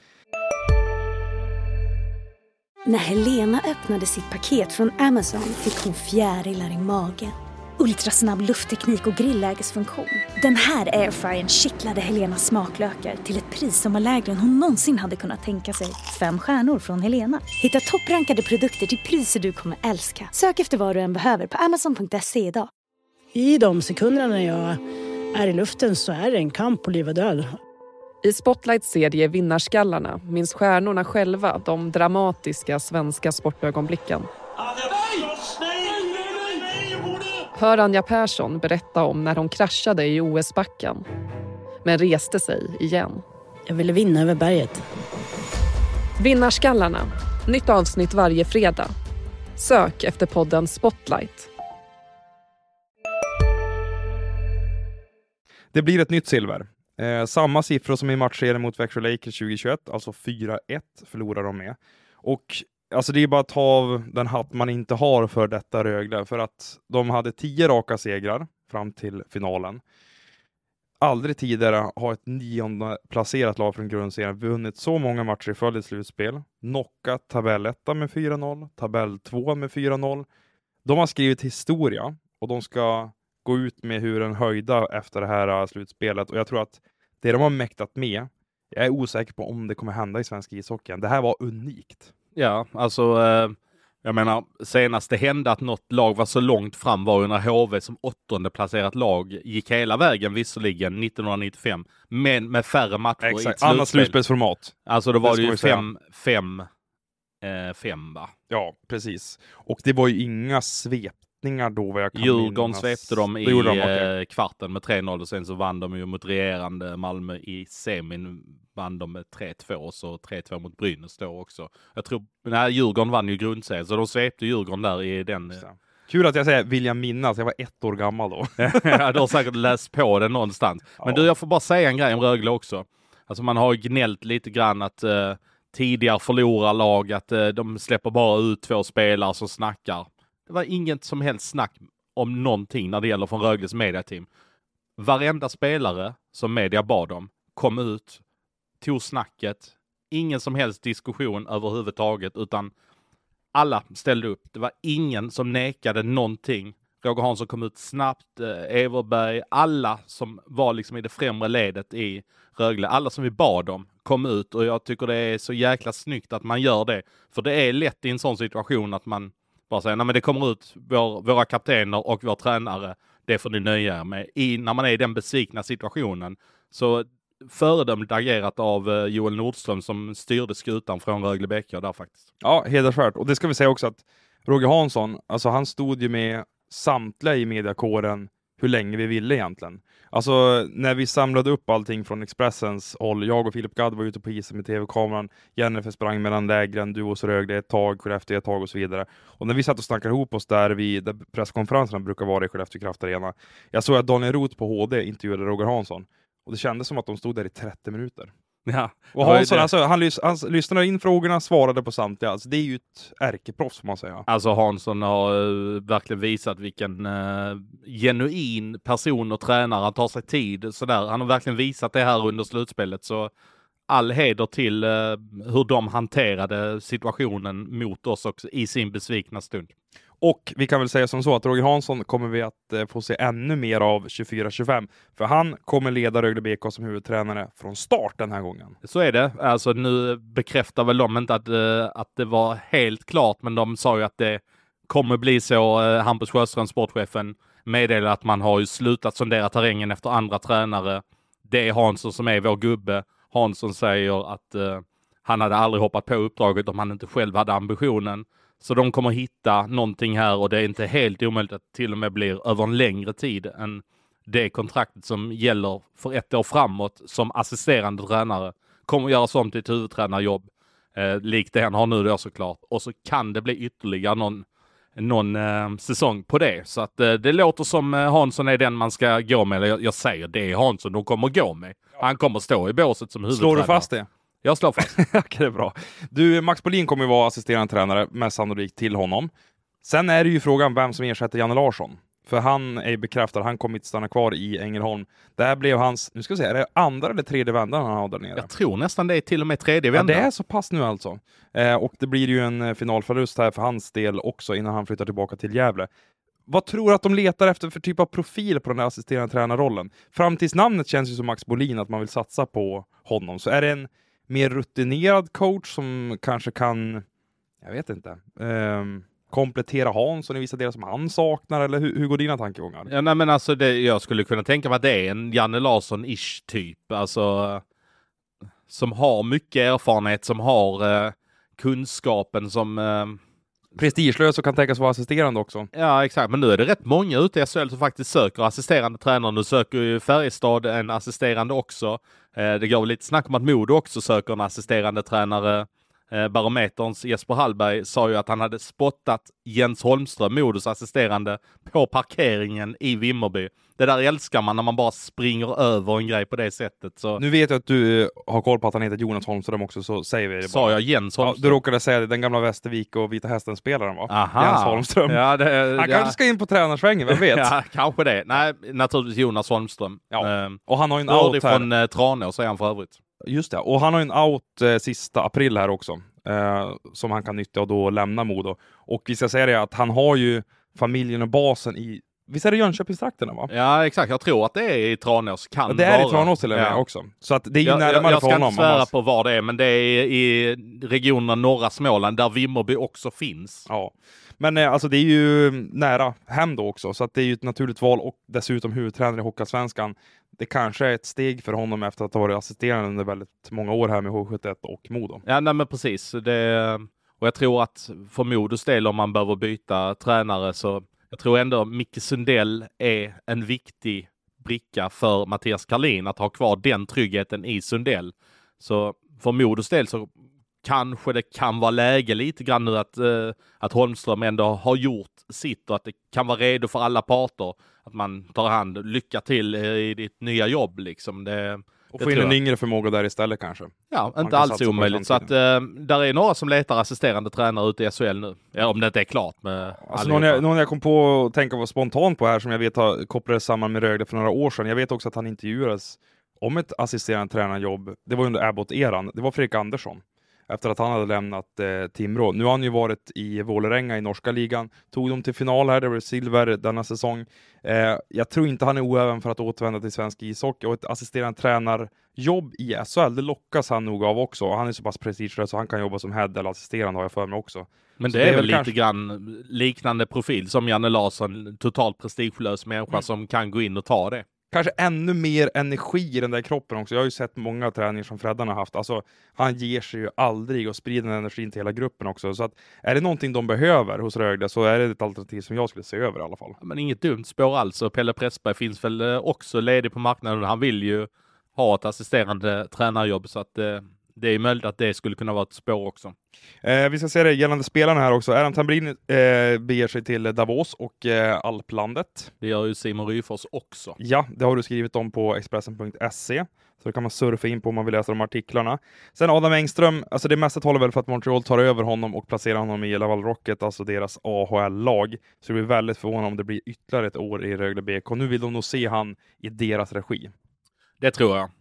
När Helena öppnade sitt paket från Amazon fick hon fjärilar i magen. Ultrasnabb luftteknik och grillägesfunktion. Den här airfryern kittlade Helenas smaklökar till ett pris som var lägre än hon någonsin hade kunnat tänka sig. 5 stjärnor från Helena. Hitta topprankade produkter till priser du kommer älska. Sök efter vad du än behöver på amazon.se idag. I de sekunderna när jag är i luften så är det en kamp på liv och död. I Spotlights serie Vinnarskallarna minns stjärnorna själva de dramatiska svenska sportögonblicken. Hör Anja Persson berätta om när hon kraschade i OS-backen, men reste sig igen. Jag ville vinna över berget. Vinnarskallarna. Nytt avsnitt varje fredag. Sök efter podden Spotlight. Det blir ett nytt silver. Samma siffror som i matchserien mot Växjö Lakers 2021, alltså 4-1 förlorar de med. Och alltså det är bara att ta av den hatt man inte har för detta Rögle, för att de hade 10 raka segrar fram till finalen. Aldrig tidigare har ett 9:e placerat lag från grundserien vunnit så många matcher i följd i slutspel. Knockat tabelletta med 4-0, tabell 2 med 4-0. De har skrivit historia och de ska gå ut med hur en höjda efter det här slutspelet. Och jag tror att det de har mäktat med, jag är osäker på om det kommer hända i svensk ishockeyn. Det här var unikt. Ja, alltså jag menar, senast det hände att något lag var så långt fram var ju när HV som 8:e placerat lag gick hela vägen visserligen 1995, men med färre matcher. Exakt, i ett slutspel. annat slutspelsformat. Alltså då var det ju 5 va? Ja, precis. Och det var ju inga svepningar då vad jag kan Djurgården minnas. svepte dem i okay. kvarten med 3-0 och sen så vann de ju mot regerande Malmö i semin. Vann de med 3-2 och så 3-2 mot Brynäs då också. Jag tror, Djurgården vann ju grundserien så de svepte Djurgården där i den. Kul att jag säger vill jag minnas, jag var 1 år gammal då. Ja, du har säkert läst på det någonstans. Men ja. du, jag får bara säga en grej om Rögle också. Alltså man har gnällt lite grann att tidigare förlorar lag, att de släpper bara ut 2 spelare som snackar. Det var inget som helst snack om någonting när det gäller från Rögles mediateam. Varenda spelare som media bad om kom ut, tog snacket, ingen som helst diskussion överhuvudtaget, utan alla ställde upp. Det var ingen som nekade någonting. Roger Hansson kom ut snabbt, Everberg, alla som var liksom i det främre ledet i Rögle, alla som vi bad om kom ut, och jag tycker det är så jäkla snyggt att man gör det. För det är lätt i en sån situation att man Bara säga, nej men det kommer ut våra kaptener och vår tränare, det får ni nöja er med. När man är i den besvikna situationen. Så föredömligt agerat av Joel Nordström som styrde skutan från Rögle BK där faktiskt. Ja, hedersvärt. Och det ska vi säga också att Roger Hansson, alltså han stod ju med samtliga i mediakåren hur länge vi ville egentligen. Alltså när vi samlade upp allting från Expressens håll, jag och Filip Gadd var ute på isen med tv-kameran, Jennifer sprang mellan lägren, du hos Rögle ett tag, Skellefteå ett tag och så vidare. Och när vi satt och snackade ihop oss där presskonferenserna brukar vara i Skellefteå Kraftarena, jag såg att Daniel Roth på HD intervjuade Roger Hansson. Och det kändes som att de stod där i 30 minuter. Ja, och Hansson, alltså, han lyssnade in frågorna, svarade på samtliga. Alltså, det är ju ett ärkeproffs, får man säga. Alltså Hansson har verkligen visat vilken genuin person och tränare. Han tar sig tid. Sådär. Han har verkligen visat det här under slutspelet. Så all heder till hur de hanterade situationen mot oss också i sin besvikna stund. Och vi kan väl säga som så att Roger Hansson kommer vi att få se ännu mer av 24-25. För han kommer leda Rögle BK som huvudtränare från start den här gången. Så är det. Alltså nu bekräftar väl de inte att det var helt klart. Men de sa ju att det kommer bli så. Hampus Sjöström, sportchefen, meddelar att man har ju slutat sondera terrängen efter andra tränare. Det är Hansson som är vår gubbe. Hansson säger att han hade aldrig hoppat på uppdraget om han inte själv hade ambitionen. Så de kommer hitta någonting här och det är inte helt omöjligt att till och med blir över en längre tid än det kontraktet som gäller för 1 år framåt som assisterande tränare. Kommer göras om till ett huvudtränarjobb likt det han har nu då såklart. Och så kan det bli ytterligare någon säsong på det. Så att det låter som Hansson är den man ska gå med. Eller jag säger det är Hansson de kommer gå med. Han kommer stå i båset som huvudtränare. Slår du fast det? Jag slår fast. Okej, det är bra. Du, Max Bolin kommer ju vara assisterande tränare, mest sannolikt till honom. Sen är det ju frågan vem som ersätter Janne Larsson. För han är ju bekräftad, han kommer inte stanna kvar i Ängelholm. Det här blev hans, nu ska vi säga, är det andra eller tredje vändan han har där nere? Jag tror nästan det är till och med tredje vändan. Ja, det är så pass nu alltså. Och det blir ju en finalförlust här för hans del också innan han flyttar tillbaka till Gävle. Vad tror du att de letar efter för typ av profil på den här assisterande tränarrollen? Framtidsnamnet känns ju som Max Bolin, att man vill satsa på honom. Så är det en mer rutinerad coach som kanske kan, jag vet inte, komplettera Hansson i vissa delar som han saknar, eller hur går dina tankegångar? Ja, nej, men alltså jag skulle kunna tänka mig att det är en Janne Larsson-ish typ, alltså som har mycket erfarenhet, som har kunskapen, som prestigelös och kan tänkas vara assisterande också. Ja, exakt. Men nu är det rätt många ute i SHL som faktiskt söker assisterande tränare. Nu söker ju Färjestad en assisterande också. Det går väl lite snack om att Modo också söker en assisterande tränare. Barometerns Jesper Hallberg sa ju att han hade spottat Jens Holmström, Modos assisterande, på parkeringen i Vimmerby. Det där älskar man när man bara springer över en grej på det sättet. Så... Nu vet jag att du har koll på att han heter Jonas Holmström också, så säger vi det bara. Sa jag Jens Holmström? Ja, du råkade säga det, den gamla Västervik och Vita Hästen-spelaren, va? Aha. Jens Holmström. Ja, han kanske ska in på tränarsvängen, vem vet? Ja, kanske det. Nej, naturligtvis Jonas Holmström. Ja. Och han har ju en out här. Från Tranås är han för övrigt. Just det, och han har ju en out sista april här också. Som han kan nyttja och då lämna Modo. Och vi ska säga det att han har ju familjen och basen i, visst är det Jönköpingstrakterna, va? Ja, exakt. Jag tror att det är i Tranås. Det är i Tranås till och med också. Så att det är ju närmare för honom. Jag ska inte svära på var det är, men det är i regionen norra Småland där Vimmerby också finns. Ja, men alltså det är ju nära hem då också. Så att det är ju ett naturligt val och dessutom huvudtränare i Hockeyallsvenskan. Det kanske är ett steg för honom efter att ha varit assisterande under väldigt många år här med H71 och Modo. Ja, nej, men precis. Och jag tror att för Modos del, om man behöver byta tränare, så jag tror ändå Micke Sundell är en viktig bricka för Mattias Karlin att ha kvar den tryggheten i Sundell. Så för Modos del så kanske det kan vara läge lite grann nu att Holmström ändå har gjort sitt och att det kan vara redo för alla parter. Att man tar hand, lycka till i ditt nya jobb liksom. Och få in en yngre förmåga där istället kanske. Ja, inte alls omöjligt. Så att där är några som letar assisterande tränare ute i SHL nu. Ja, om det inte är klart med alltså någon jag kom på att tänka var spontant på här, som jag vet kopplades samman med Rögle för några år sedan. Jag vet också att han intervjuades om ett assisterande tränarjobb. Det var under Abbott-eran. Det var Fredrik Andersson. efter att han hade lämnat Timrå. Nu har han ju varit i Vålerenga i norska ligan. Tog dem till final här, det var silver denna säsong. Jag tror inte han är oäven för att återvända till svensk ishockey, och ett assisterande tränarjobb i SHL, det lockas han nog av också. Han är så pass prestigelös så han kan jobba som head eller assisterande, har jag för mig också. Men det är väl lite grann liknande profil som Janne Larsson, totalt prestigelös människa som kan gå in och ta det. Kanske ännu mer energi i den där kroppen också. Jag har ju sett många träningar som Freddan har haft. Alltså, han ger sig ju aldrig och sprider den energin till hela gruppen också. Så att, är det någonting de behöver hos Rögle så är det ett alternativ som jag skulle se över i alla fall. Men inget dumt spår alls. Och Pelle Pressberg finns väl också ledig på marknaden. Han vill ju ha ett assisterande tränarjobb, så att det är möjligt att det skulle kunna vara ett spår också. Vi ska se det gällande spelarna här också. Adam Tambrin beger sig till Davos och Alplandet. Det gör ju Simon Ryfors också. Ja, det har du skrivit om på Expressen.se. Så det kan man surfa in på om man vill läsa de artiklarna. Sen Adam Engström, alltså det mesta talar väl för att Montreal tar över honom och placerar honom i Laval Rocket, alltså deras AHL-lag. Så det blir väldigt förvånande om det blir ytterligare ett år i Rögle BK. Nu vill de nog se han i deras regi. Det tror jag.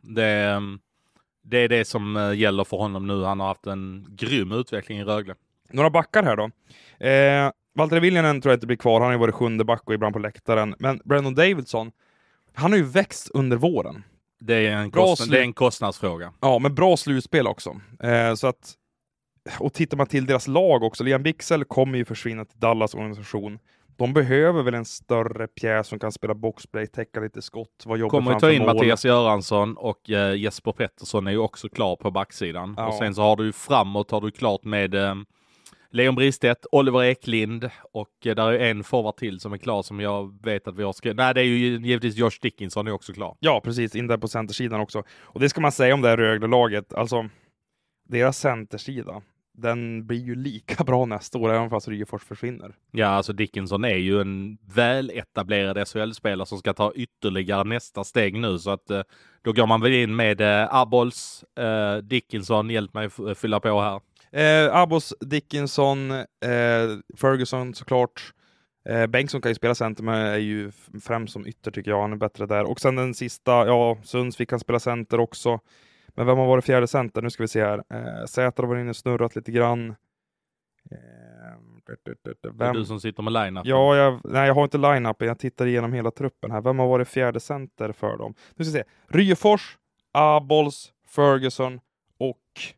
Det är det som gäller för honom nu. Han har haft en grym utveckling i Rögle. Några backar här då. Valtteri Viljanen tror jag inte blir kvar. Han har ju varit 7:e back och ibland på läktaren. Men Brandon Davidson, han har ju växt under våren. Det är en kostnadsfråga. Ja, men bra slutspel också. Så att, och tittar man till deras lag också. Liam Bixel kommer ju försvinna till Dallas organisation. De behöver väl en större pjäs som kan spela boxplay, täcka lite skott. Kommer ta in Mattias Göransson och Jesper Pettersson är ju också klar på backsidan. Ja. Och sen så har du framåt har du klart med Leon Bristedt, Oliver Eklind och där är en forward till som är klar som jag vet att vi har skrivit. Nej, det är ju givetvis Josh Dickinson är också klar. Ja, precis. In där på centersidan också. Och det ska man säga om det här Rögle-laget. Alltså, deras centersida, den blir ju lika bra nästa år även fast Ryfors försvinner. Ja, alltså Dickinson är ju en väl etablerad SHL-spelare som ska ta ytterligare nästa steg nu, så att då går man väl in med Abols, Dickinson, hjälp mig fylla på här. Abols, Dickinson, Ferguson såklart. Bengtsson kan ju spela center, men är ju främst som ytter tycker jag. Han är bättre där. Och sen den sista, ja, Sundsvik kan spela center också. Men vem har varit fjärde center? Nu ska vi se här. Säter har varit inne och snurrat lite grann. Det är du som sitter med line-up. Ja, jag har inte line-up. Jag tittar igenom hela truppen här. Vem har varit fjärde center för dem? Nu ska vi se. Ryfors, Abols, Ferguson och...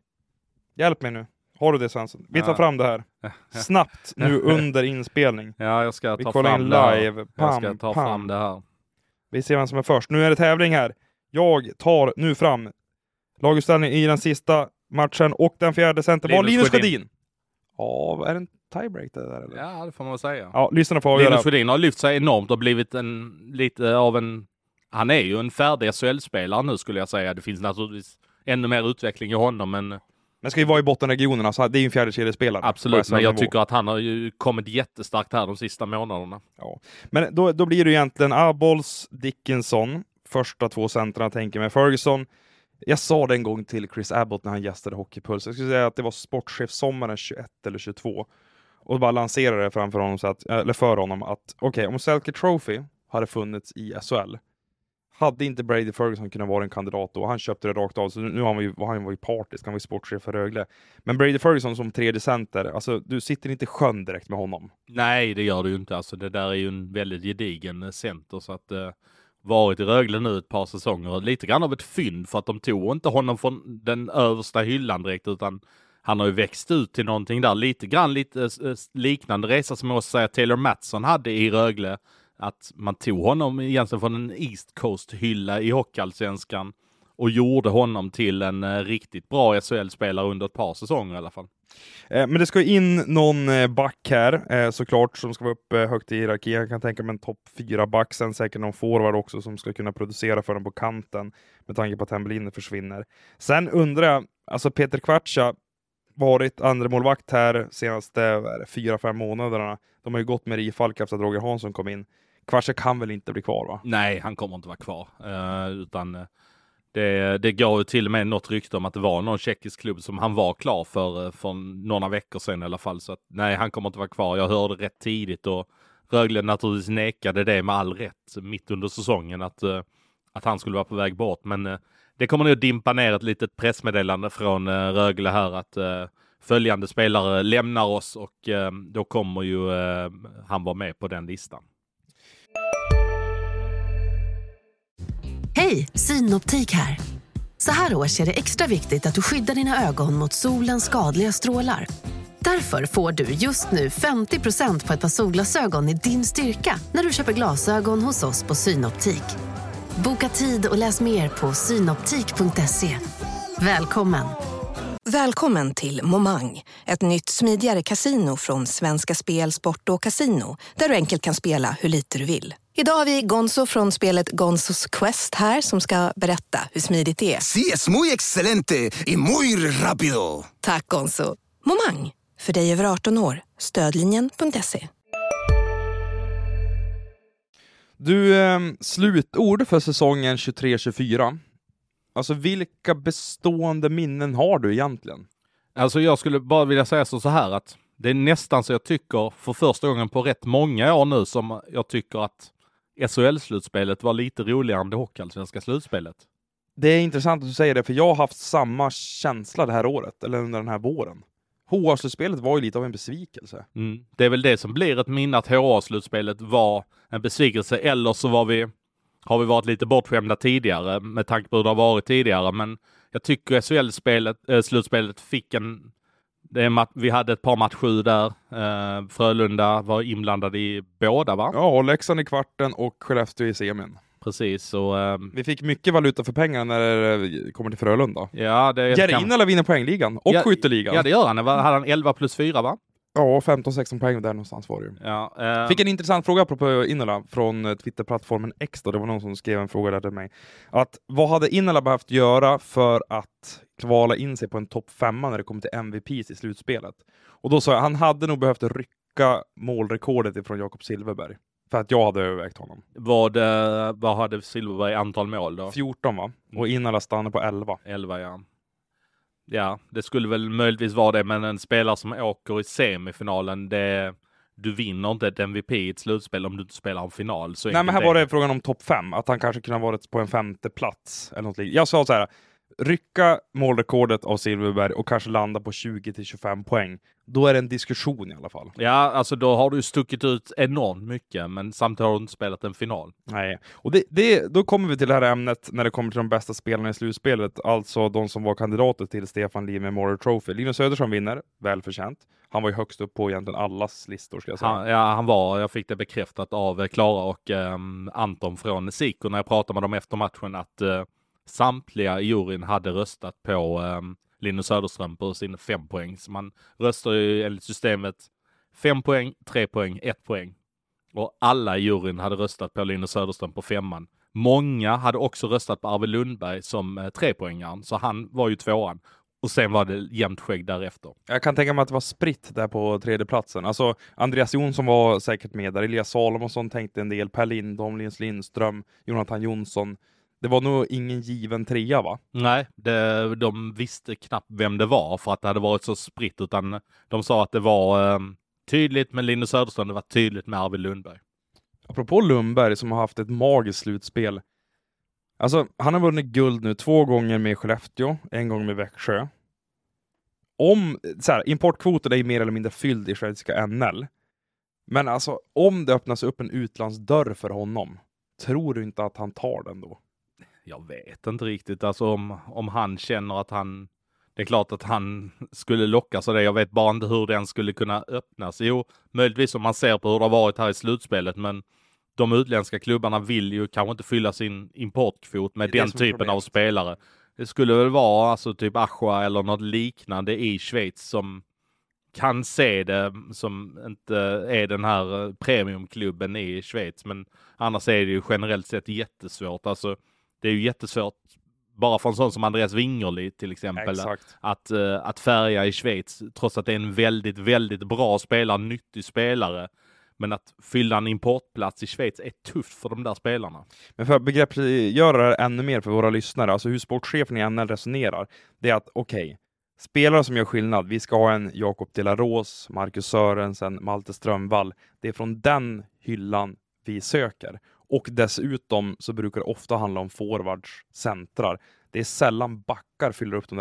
Hjälp mig nu. Har du det, Svensson? Vi tar fram det här. Snabbt nu under inspelning. Ja, jag ska ta fram live. Jag ska ta fram det här. Vi ser vem som är först. Nu är det tävling här. Jag tar nu fram laguppställning i den sista matchen och den fjärde center var Linus Sjödin. Ja, är det en tiebreak det där eller? Ja, det får man väl säga. Ja, lyssna på Linus Sjödin har lyft sig enormt och blivit lite av en... Han är ju en färdig SHL-spelare nu skulle jag säga. Det finns naturligtvis ännu mer utveckling i honom, men ska ju vara i bottenregionerna, så det är ju en fjärdekedjespelare. Absolut, men jag tycker att han har ju kommit jättestarkt här de sista månaderna. Ja. Men då blir det egentligen Abols, Dickinson, första två centrarna tänker med Ferguson. Jag sa det en gång till Chris Abbott när han gästade Hockeypuls. Jag skulle säga att det var sportchef sommaren 21 eller 22. Och bara lanserade det framför honom för honom att okej, om Selke Trophy hade funnits i SHL hade inte Brady Ferguson kunnat vara en kandidat då. Han köpte det rakt av. Så nu var han ju partisk. Han var ju sportchef för Rögle. Men Brady Ferguson som tredje center. Alltså, du sitter inte skön direkt med honom. Nej, det gör du ju inte. Alltså, det där är ju en väldigt gedigen center. Så att varit i Rögle nu ett par säsonger. Lite grann av ett fynd. För att de tog inte honom från den översta hyllan direkt. Utan han har ju växt ut till någonting där. Lite liknande resa som jag måste säga Taylor Mattsson hade i Rögle. Att man tog honom egentligen från en East Coast-hylla i Hockeyallsvenskan och gjorde honom till en riktigt bra SHL-spelare under ett par säsonger i alla fall. Men det ska in någon back här såklart som ska vara uppe högt i hierarkin. Jag kan tänka mig en topp 4 back, sen säkert någon forward också som ska kunna producera för dem på kanten med tanke på att Hembelin försvinner. Sen undrar jag, alltså Peter Kvartsa varit andra målvakt här senaste 4-5 månaderna. De har ju gått med Rifalk efter att Roger Hansson kom in. Kvartsa kan väl inte bli kvar, va? Nej, han kommer inte vara kvar. Utan det går ju till och med något rykte om att det var någon tjeckisk klubb som han var klar för några veckor sedan i alla fall. Så att, nej, han kommer inte vara kvar. Jag hörde rätt tidigt och Rögle naturligtvis nekade det med all rätt mitt under säsongen att han skulle vara på väg bort. Men det kommer nog att dimpa ner ett litet pressmeddelande från Rögle här att följande spelare lämnar oss och då kommer ju han vara med på den listan. Hej, Synoptik här. Så här års är det extra viktigt att du skyddar dina ögon mot solens skadliga strålar. Därför får du just nu 50% på ett par solglasögon i din styrka när du köper glasögon hos oss på Synoptik. Boka tid och läs mer på synoptik.se. Välkommen! Välkommen till Momang, ett nytt smidigare kasino från Svenska Spel, Sport och Casino, där du enkelt kan spela hur lite du vill. Idag har vi Gonzo från spelet Gonzos Quest här som ska berätta hur smidigt det är. Sí, es muy excelente y muy rápido. Tack Gonzo. Momang, för dig över 18 år. Stödlinjen.se. Du, slutord för säsongen 23-24. Alltså vilka bestående minnen har du egentligen? Alltså jag skulle bara vilja säga så här att det är nästan så jag tycker för första gången på rätt många år nu som jag tycker att SHL-slutspelet var lite roligare än det hockeyallsvenska slutspelet. Det är intressant att du säger det, för jag har haft samma känsla det här året, eller under den här våren. HA-slutspelet var ju lite av en besvikelse. Det är väl det som blir ett minne att HA-slutspelet var en besvikelse, eller så har vi varit lite bortskämda tidigare med tanke på hur det har varit tidigare, men jag tycker SHL-slutspelet fick vi hade ett par matcher där. Frölunda var inblandade i båda, va? Ja, Leksand i kvarten och Skellefteå i semin. Precis. Och, vi fick mycket valuta för pengarna när det kommer till Frölunda. Ja, Järina vinner poängligan och skytteligan. Ja, det gör han. Hade han 11+4, va? Ja, 15-16 poäng där någonstans var det ju. Ja, fick en intressant fråga apropå Innala från Twitterplattformen X då. Det var någon som skrev en fråga där till mig. Att vad hade Innala behövt göra för att kvala in sig på en topp 5 när det kommer till MVPs i slutspelet? Och då sa jag, han hade nog behövt rycka målrekordet ifrån Jakob Silfverberg. För att jag hade övervägt honom. Vad hade Silfverberg antal mål då? 14, va? Och Innala stannade på 11. 11, ja. Ja, det skulle väl möjligtvis vara det, men en spelare som åker i semifinalen, du vinner inte ett MVP i ett slutspel om du inte spelar en final. Så nej, men här var det frågan om topp 5, att han kanske kunde ha varit på en 5:e plats. Eller något liknande. Jag sa så här, rycka målrekordet av Silfverberg och kanske landa på 20-25 poäng. Då är det en diskussion i alla fall. Ja, alltså då har du stuckit ut enormt mycket, men samtidigt har du inte spelat en final. Nej, och då kommer vi till det här ämnet när det kommer till de bästa spelarna i slutspelet. Alltså de som var kandidater till Stefan Lee Memorial Trophy. Linus Söderström vinner, välförtjänt. Han var ju högst upp på egentligen allas listor, ska jag säga. Han var. Jag fick det bekräftat av Klara och Anton från Siko när jag pratade med dem efter matchen att samtliga i juryn hade röstat på Linus Söderström på sin 5 poäng. Så man röstar ju enligt systemet 5 poäng, 3 poäng, 1 poäng. Och alla i juryn hade röstat på Linus Söderström på 5:an. Många hade också röstat på Arvid Lundberg som 3-poängaren. Så han var ju 2:an. Och sen var det jämnt skägg därefter. Jag kan tänka mig att det var spritt där på 3:e platsen. Alltså Andreas Jonsson var säkert med där. Elias Salomonsson tänkte en del. Per Lindholm, Linus Lindström, Jonathan Jonsson. Det var nog ingen given 3:a, va? Nej, de visste knappt vem det var för att det hade varit så spritt, utan de sa att det var tydligt med Linus Söderström, det var tydligt med Arvid Lundberg. Apropå Lundberg som har haft ett magiskt slutspel. Alltså, han har vunnit guld nu 2 gånger med Skellefteå, 1 gång med Växjö. Importkvoten är mer eller mindre fylld i schweiziska NL. Men alltså, om det öppnas upp en utlandsdörr för honom, tror du inte att han tar den då? Jag vet inte riktigt. Alltså om han känner att det är klart att han skulle lockas av det. Jag vet bara inte hur den skulle kunna öppnas. Jo, möjligtvis om man ser på hur det har varit här i slutspelet, men de utländska klubbarna vill ju kanske inte fylla sin importkvot med den typen av spelare. Det skulle väl vara alltså typ Aschua eller något liknande i Schweiz som kan se det, som inte är den här premiumklubben i Schweiz, men annars är det ju generellt sett jättesvårt. Alltså det är ju jättesvårt bara för en sån som Andreas Wingerli till exempel att färga i Schweiz, trots att det är en väldigt, väldigt bra spelare, nyttig spelare. Men att fylla en importplats i Schweiz är tufft för de där spelarna. Men för att begreppsgöra det ännu mer för våra lyssnare, alltså hur sportchefen i NL resonerar, det är att spelare som gör skillnad, vi ska ha en Jakob de la Rose, Marcus Sörensen, Malte Strömvall. Det är från den hyllan vi söker. Och dessutom så brukar det ofta handla om forwards, centrar. Det är sällan backar fyller upp den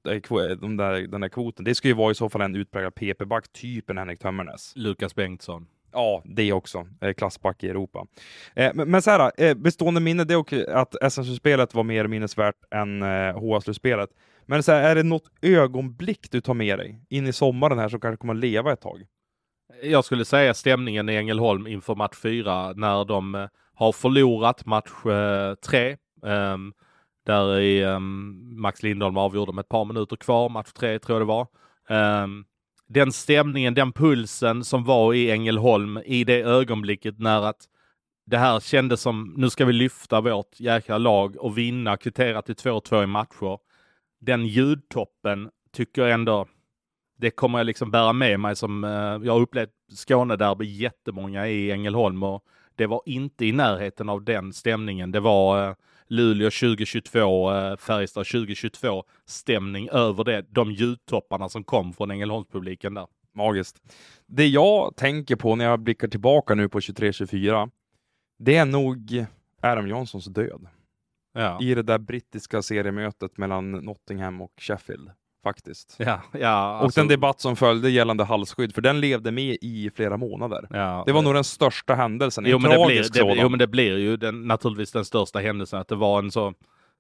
där kvoten. Det ska ju vara i så fall en utpräglad PP-back, typen Henrik Tömmernes. Lukas Bengtsson. Ja, det också. Klassback i Europa. Men så här, bestående minne det är också att SM-slutspelet var mer minnesvärt än HA-slutspelet. Men så här, är det något ögonblick du tar med dig in i sommaren här som kanske kommer att leva ett tag? Jag skulle säga stämningen i Ängelholm inför match 4 när de har förlorat match 3. Där i Max Lindholm avgjorde med ett par minuter kvar, match 3 tror jag det var. Den stämningen, den pulsen som var i Ängelholm i det ögonblicket när att det här kändes som nu ska vi lyfta vårt jäkla lag och vinna, kvittera till 2-2 i matcher. Den ljudtoppen tycker jag ändå, det kommer jag liksom bära med mig som jag har upplevt Skånederby jättemånga i Ängelholm och det var inte i närheten av den stämningen. Det var Luleå 2022, Färjestad 2022 stämning över det. De ljudtopparna som kom från Ängelholmspubliken där. Magiskt. Det jag tänker på när jag blickar tillbaka nu på 23-24, det är nog Adam Johnsons död. Ja. I det där brittiska seriemötet mellan Nottingham och Sheffield. Faktiskt. Ja, och den debatt som följde gällande halsskydd, för den levde med i flera månader. Ja, det var nog den största händelsen. Jo, men det blir ju naturligtvis den största händelsen att det var en så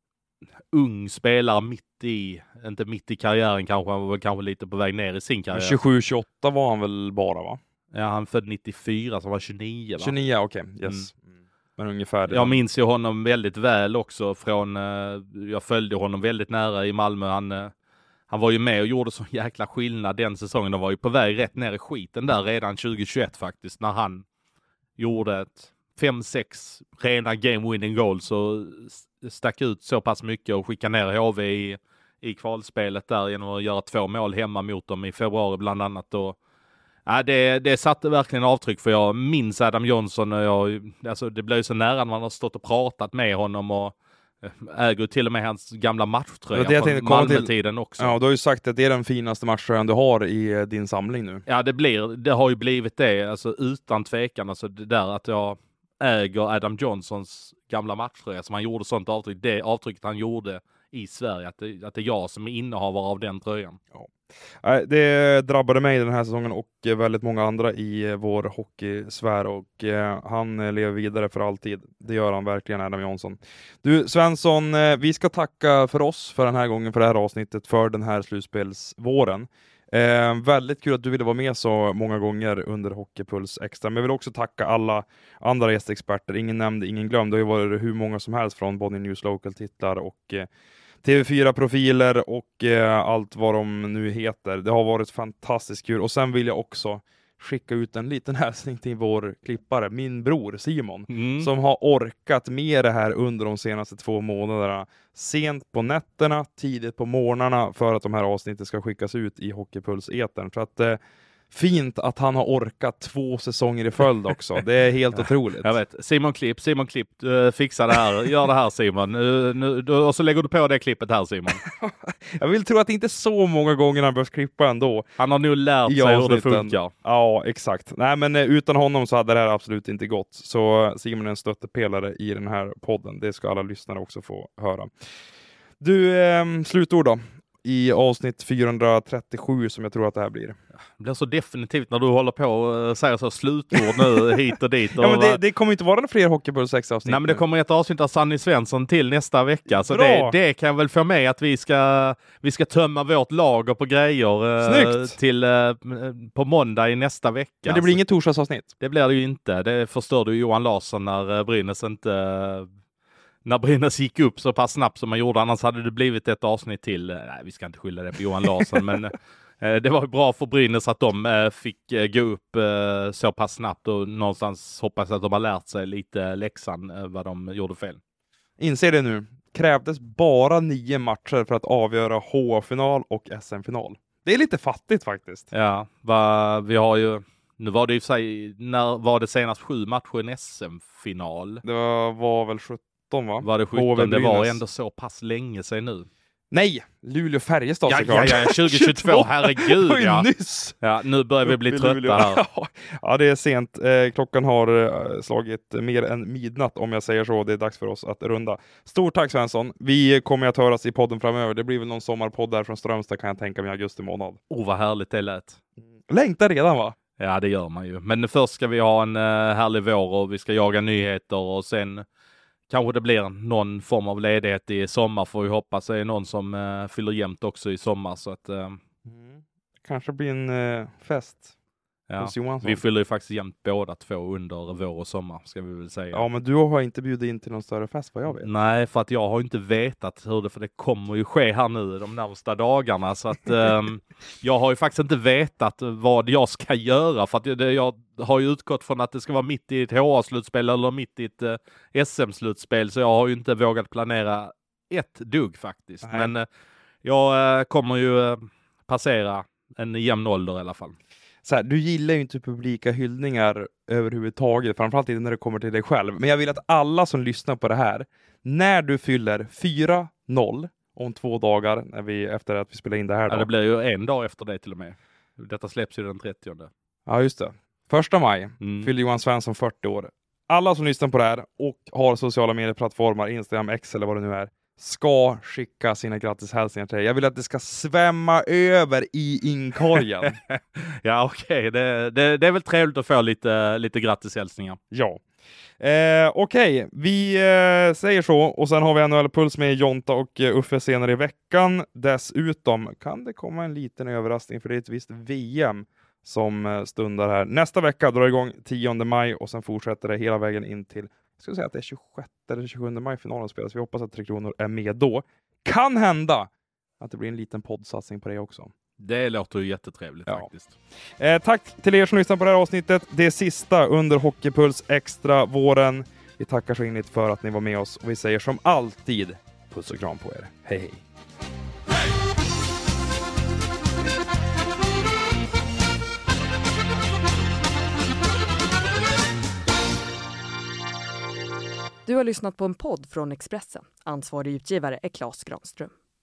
ung spelare inte mitt i karriären kanske, han var väl kanske lite på väg ner i sin karriär. 27-28 var han väl bara, va? Ja, han född 94 så han var 29, va? 29, okej. Yes. Men ungefär det. Jag minns ju honom väldigt väl också från, jag följde honom väldigt nära i Malmö. Han var ju med och gjorde så jäkla skillnad den säsongen. De var ju på väg rätt ner i skiten där redan 2021 faktiskt. När han gjorde ett 5-6 rena game-winning goals och stack ut så pass mycket och skickade ner HV i kvalspelet där genom att göra 2 mål hemma mot dem i februari bland annat. Och, det satte verkligen avtryck för jag minns Adam Johnson och alltså det blev ju så nära när man har stått och pratat med honom och äger till och med hans gamla matchtröja från Malmö-tiden också. Ja, du har ju sagt att det är den finaste matchtröjan du har i din samling nu. Ja, det har ju blivit det, alltså utan tvekan. Alltså det där att jag äger Adam Johnsons gamla matchtröja som han gjorde sånt avtryck. Det avtrycket han gjorde i Sverige, att det är jag som är innehavare av den tröjan. Ja. Det drabbade mig den här säsongen och väldigt många andra i vår hockeysfär och han lever vidare för alltid. Det gör han verkligen, Adam Johnson. Du Svensson, vi ska tacka för oss för den här gången, för det här avsnittet, för den här slutspelsvåren. Väldigt kul att du ville vara med så många gånger under Hockeypuls Extra, men jag vill också tacka alla andra gästexperter. Ingen nämnd, ingen glömd. Det har ju varit hur många som helst från Bonnie News Local-titlar och TV4-profiler och allt vad de nu heter. Det har varit fantastiskt kul. Och sen vill jag också skicka ut en liten hälsning till vår klippare, min bror Simon, som har orkat med det här under de senaste 2 månaderna. Sent på nätterna, tidigt på morgnarna för att de här avsnitten ska skickas ut i Hockeypuls-etern. Så att fint att han har orkat 2 säsonger i följd också. Det är helt otroligt. Jag vet. Simon Klipp, fixa det här. Gör det här Simon. Och så lägger du på det klippet här Simon. Jag vill tro att det inte är så många gånger han behövs klippa ändå. Han har nog lärt sig hur det funkar. Ja, exakt. Nej, men utan honom så hade det här absolut inte gått. Så Simon är en stöttepelare i den här podden. Det ska alla lyssnare också få höra. Du, slutord då. I avsnitt 437 som jag tror att det här blir. Det blir så definitivt när du håller på och säger så slutord nu hit och dit. Ja, men det kommer inte vara några fler Hockeypuls 6 avsnitt. Nej, men det kommer ett avsnitt av Sanny Svensson till nästa vecka. Så det kan väl få med att vi ska tömma vårt lager på grejer till på måndag i nästa vecka. Men det blir inget torsdagsavsnitt? Det blir det ju inte. Det förstörde ju Johan Larsson när Brynäs gick upp så pass snabbt som man gjorde. Annars hade det blivit ett avsnitt till. Nej, vi ska inte skylla det på Johan Larsson. Men det var bra för Brynäs att de fick gå upp så pass snabbt. Och någonstans hoppas att de har lärt sig lite läxan vad de gjorde fel. Inser det nu. Krävdes bara 9 matcher för att avgöra HA-final och SM-final. Det är lite fattigt faktiskt. Ja, vi har ju... Nu var det i och för sig... När var det senast 7 matcher i en SM-final? Det var väl 17. Va? Var det 17? Det var ändå så pass länge sedan nu. Nej, Luleå-Färjestad Ja, såklart. 2022, herregud. Det var ju ja. nyss. Ja, nu börjar vi bli trötta här. Ja, det är sent. Klockan har slagit mer än midnatt om jag säger så. Det är dags för oss att runda. Stort tack Svensson. Vi kommer att höras i podden framöver. Det blir väl någon sommarpodd där från Strömstad kan jag tänka mig i augusti månad. Vad härligt det lät. Längtar redan va? Ja, det gör man ju. Men först ska vi ha en härlig vår och vi ska jaga nyheter och sen kanske det blir någon form av ledighet i sommar, får vi hoppas. Det är någon som fyller jämnt också i sommar. Så att, Kanske blir en fest. ja, vi fyller ju faktiskt jämnt båda två under vår och sommar, ska vi väl säga. Ja, men du har inte bjudit in till någon större fest vad jag vet. Nej, för att jag har inte vetat hur det, för det kommer ju ske här nu de närmsta dagarna. Så att jag har ju faktiskt inte vetat vad jag ska göra. För att jag har ju utgått från att det ska vara mitt i ett HA-slutspel eller mitt i ett SM-slutspel. Så jag har ju inte vågat planera ett dugg faktiskt. Nej. Men jag kommer ju passera en jämn ålder i alla fall. Så här, du gillar ju inte publika hyllningar överhuvudtaget, framförallt inte när det kommer till dig själv. Men jag vill att alla som lyssnar på det här, när du fyller 4-0 om 2 dagar, efter att vi spelar in det här. Ja, det blir ju en dag efter det till och med. Detta släpps ju den 30. Ja, just det. 1 maj fyller Johan Svensson 40 år. Alla som lyssnar på det här och har sociala medieplattformar, Instagram, X eller vad det nu är, ska skicka sina grattishälsningar till dig. Jag vill att det ska svämma över i inkorgen. Ja, okej. Det är väl trevligt att få lite grattishälsningar. Ja. Okej, vi säger så. Och sen har vi NHL-puls med Jonta och Uffe senare i veckan. Dessutom kan det komma en liten överraskning, för det är ett visst VM som stundar här. Nästa vecka drar igång 10 maj och sen fortsätter det hela vägen in till, jag skulle säga att det är 26 eller 27 maj finalen spelas. Vi hoppas att Tre Kronor är med då. Kan hända att det blir en liten poddsatsning på det också. Det låter ju jättetrevligt faktiskt. Tack till er som lyssnar på det här avsnittet. Det sista under Hockeypuls extra våren. Vi tackar så inligt för att ni var med oss och vi säger som alltid puss och kram på er. Hej hej! Du har lyssnat på en podd från Expressen. Ansvarig utgivare är Claes Granström.